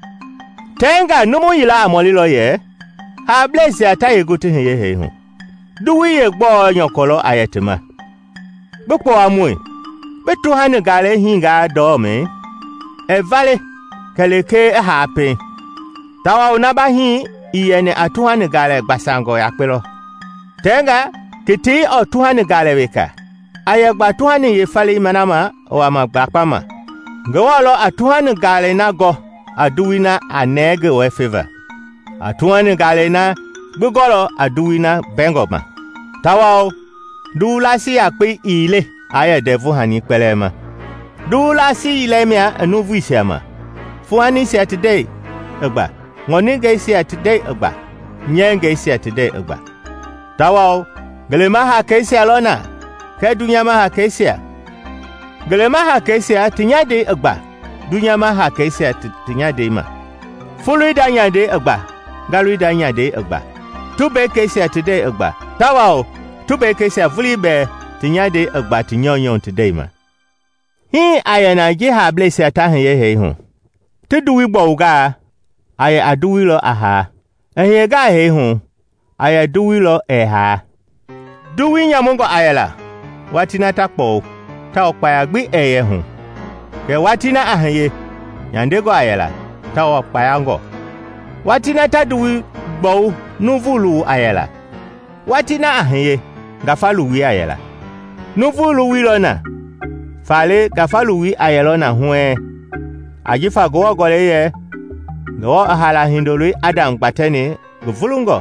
tenga no mo yila amoli lo ye ha bless ya ta yegote he hu du wi ye gbo nyokolo ayetema gbo amwe betu hanu gale hinga do me e vale keleke ha pe tawa unaba hi iyene atuhanu gale gbasango ya pelo tenga kiti otuhanu gale weka ayegba tuhanu ye fale manama o amagba pama ngewalo atuhanu gale na go aduwina anege we favor atuhanu gale na gbogoro aduwina bengoma tawa dula si ape ile aye devu hani pelema dula si ile mia anuvu isiama fuani si today egba ngoni ge si today egba nyenge si today egba tawa gelema ha kesi alona ke dunya ma ha kesi gelema ha kesi tinyade egba dunya ma ha kesi tinyade ma fulu danyade egba galu danyade egba tube kesi today egba tawa tube kesi fulu be tinyade egba tinyonyon today ma Hi ayana je ha blesse ta he he hu. Te duwi bo ga aye aduwi lo aha. Ehe ga he hu. Aye duwi lo eha. Duwi nyamungo ayela. Watina takpo. Ta okpaya gbi eye hu. Ke watina ahaye. Nyandego ayela. Ta okpaya ngo. Watina ta duwi bo nuvulu ayela. Watina ahaye. Gafalu wi ayela. Nuvulu wilona. Fale gafalu wi ayelona huwe. Ajifa gowa gole ye. Go ahala hindolui Adam batene guvulungo.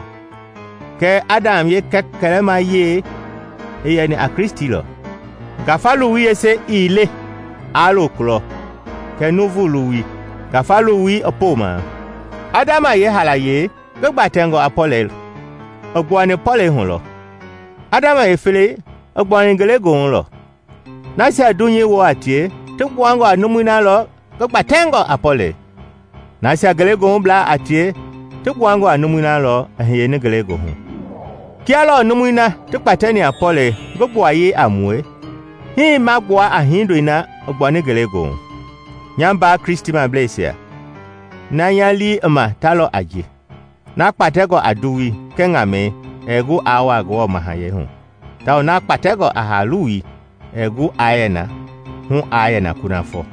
Ke Adam ye kelema ye. Eye ni a Kristi lo. Gafalu wi ese ile. Alo klo. Ke nuvulu wi. Gafalu wi opoma. Adama ye hala ye. Gbatengo apole. Ogwane pole hun lo. Adama ye fele. Ogwane gele go hun lo. Nasi adunye wo atie. Tukwango anumina lo. Gbatengo apole. Nasi agelego hun bla atie. Tukwango anumina lo. Ahiye ne gelego hun. Kialo anumina. Tukpateni apole. Gobwa ye amwe. Hii magwa ahindu ina. Ogwane gelego hun. Nyamba Kristi ma blesia. Na yali ama talo aji. Na kpatego aduwi. Kengame. Egu awa go mahaye hun. Tao na kpatego ahalui. Egu ayena. Hun ayena kunafo.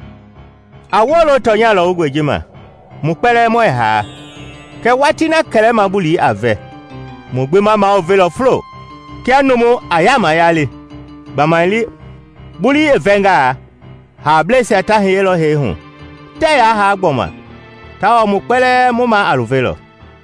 Awolo tonya lo ugwejima. Mukpele mo ha. Ke watina kele mabuli ave. Mugbe mama ovelo flo. Ke anumu ayama yali. Bamaili buli evenga. Ha blesse atahe lo he hun. Te ya ha gboma. Tawo mukpele muma aluvelo.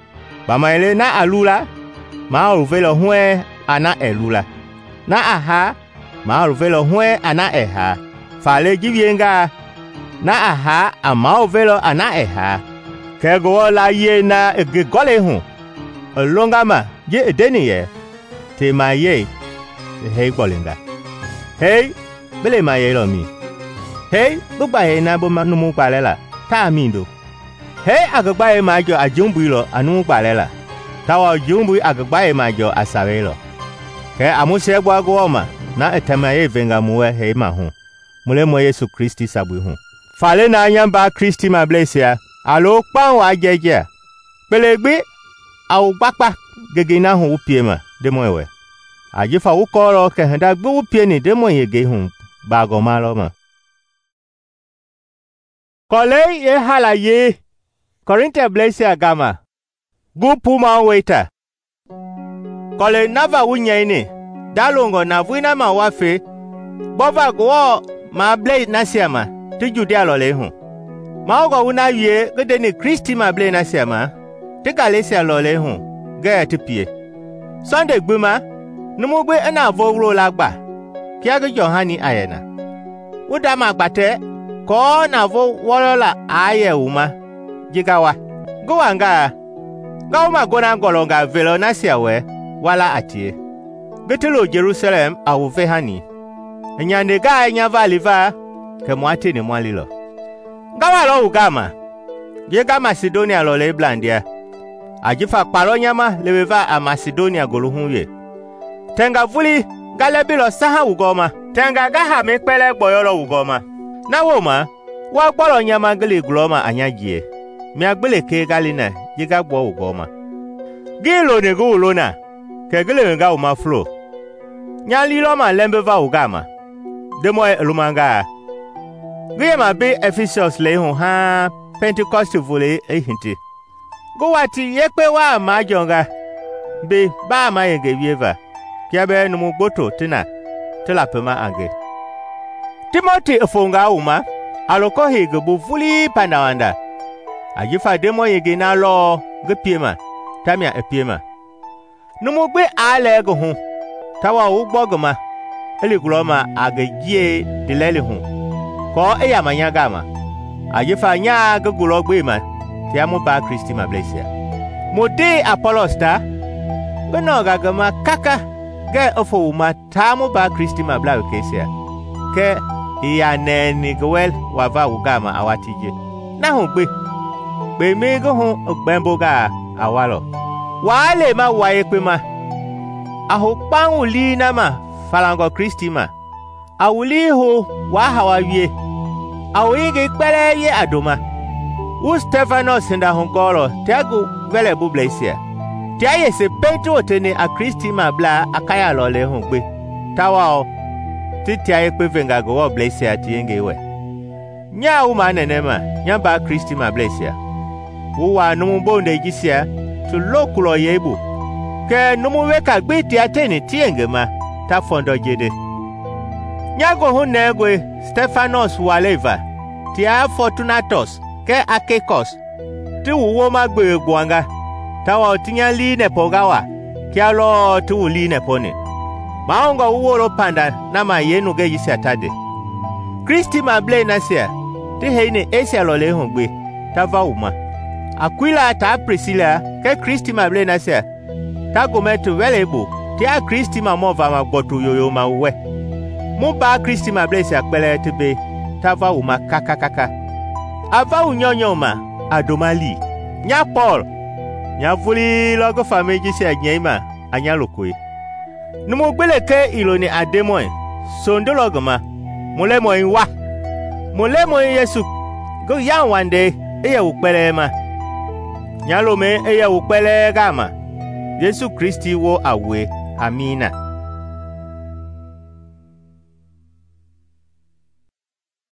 Bamaili na alula. Ma aluvelo hue ana elula. Na aha. Ma aluvelo hue ana eha. Fale jivienga. Na aha ama ovelo ana eha. Kego la ye na egegole hu. Olongama ye edeni ye. Te ma ye. Hey bolinga. Hey, bele ma ye lo mi. Hey, bugba he na bo numu palela. Ta mindo. Hey, agagba e ma jo ajumbu lo anu palela. Tawa jumbu agagba e ma jo asawe lo. Ke amuse gwa goma na etema ye venga muwe he ma hu. Mule mo Yesu Kristi sabu hu. Fale na nyamba Kristi ma blesia. Alo pan wa jeje. Pelegbe au gbapa gege na hu upie ma demo ewe. Ajifa ukoro ke handa gbe upie ni demo yege hu bago ma lo ma. Kole ye hala ye. Korinte blesia gama. Gupu ma waiter. Kole nava unye ni. Dalongo na vuina ma wafe. Bova go ma ble nasiama. Tiju dia lo le hu. Ma ogo una wie gede ni Kristi ma ble nasiama. Tika lesia lo le hu. Ge tipie. Sunday gbuma. Numugbe ena vogro lagba. Kia ge Johani ayena. Uda ma gbate. Ko na vo wolola aye uma. Jigawa. Go wanga. Gauma gona ngolonga velo nasiawe. Wala atie. Getelo Jerusalem awuve hani. Nyande ga nya valiva. Ke mwate ni mwalilo. Gawa lo ugama. Yega Macedonia lo le blandia. Ajifa palo nyama leweva a Macedonia goluhunye. Tenga vuli galebilo saha ugoma. Tenga gaha mekpele gboyolo ugoma. Na woma wa gbolo nyama gele gloma anyajie. Mi agbele ke galina yega gbo ugoma. Gilo ne go ulona. Ke gele nga uma flow. Nyali lo ma lembeva ugama. Demo elumanga. Gye ma be Ephesus le hu ha Pentecost vole ehinti. Go wati yekpe wa ma jonga. Be ba ma yege wieva. Kia be numu gboto tina. Tila pema ange. Timothy efonga uma. Aloko hege bu vuli pandawanda. Ajifa demo yege na lo gepiema. Tamia epiema. Numu gbe ale go hu. Tawa ugbogoma. Eli gloma agejie dileli hu. Ko eya manyagama. Ajifa nya gugulo gbema. Tiamu ba Kristi ma blesia. Mode Apollos ta. Beno gagama kaka. Ge ofo uma tamu ba Kristi ma bla kesia. Ke iya neni gwel wava ugama awatije. Na hu gbe. Gbe mi go hu ogbembo ga awalo. Wale ma waye pe ma. Aho pangu li na ma falango Kristi ma. Awuli ho wa hawawie awingi kpele ye adoma. U Stefanos nda hongolo tiagu vele bublesia. Tia yese Petro tene a Kristi ma bla akaya lole hongbe. Tawao ti tia ye kwevenga go wo blesia tienge we. Nya uma nenema nya ba Kristi ma blesia. Uwa numu bonde jisia tu lokulo yebu. Ke numu weka gbe tia tene tienge ma ta fondo jede. Nyago hunegwe Stefanos waleva tia Fortunatus ke Akekos ti wuwo ma gbe gwanga tawa tinya li ne pogawa kia lo ti wuli ne pone maongo wuwo lo panda na ma yenu ge yisi atade Kristi ma ble na sia ti heine Asia lo le hongbe tava uma Aquila ta Priscilla ke Kristi ma ble na sia ta gometu welebo ti a Kristi ma mova ma gbotu yoyo ma we mu ba Kristi ma ble sia pele tebe tava uma kakakaka ava unyonyo ma adomali nya Paul nya vuli logo fameji se anyema anya lokoi numo gbele ke iloni ademoy sondologo ma molemoy wa molemoy Yesu go ya wande eye upele ma nya lo me eye upele gama Yesu Kristi wo awe amina.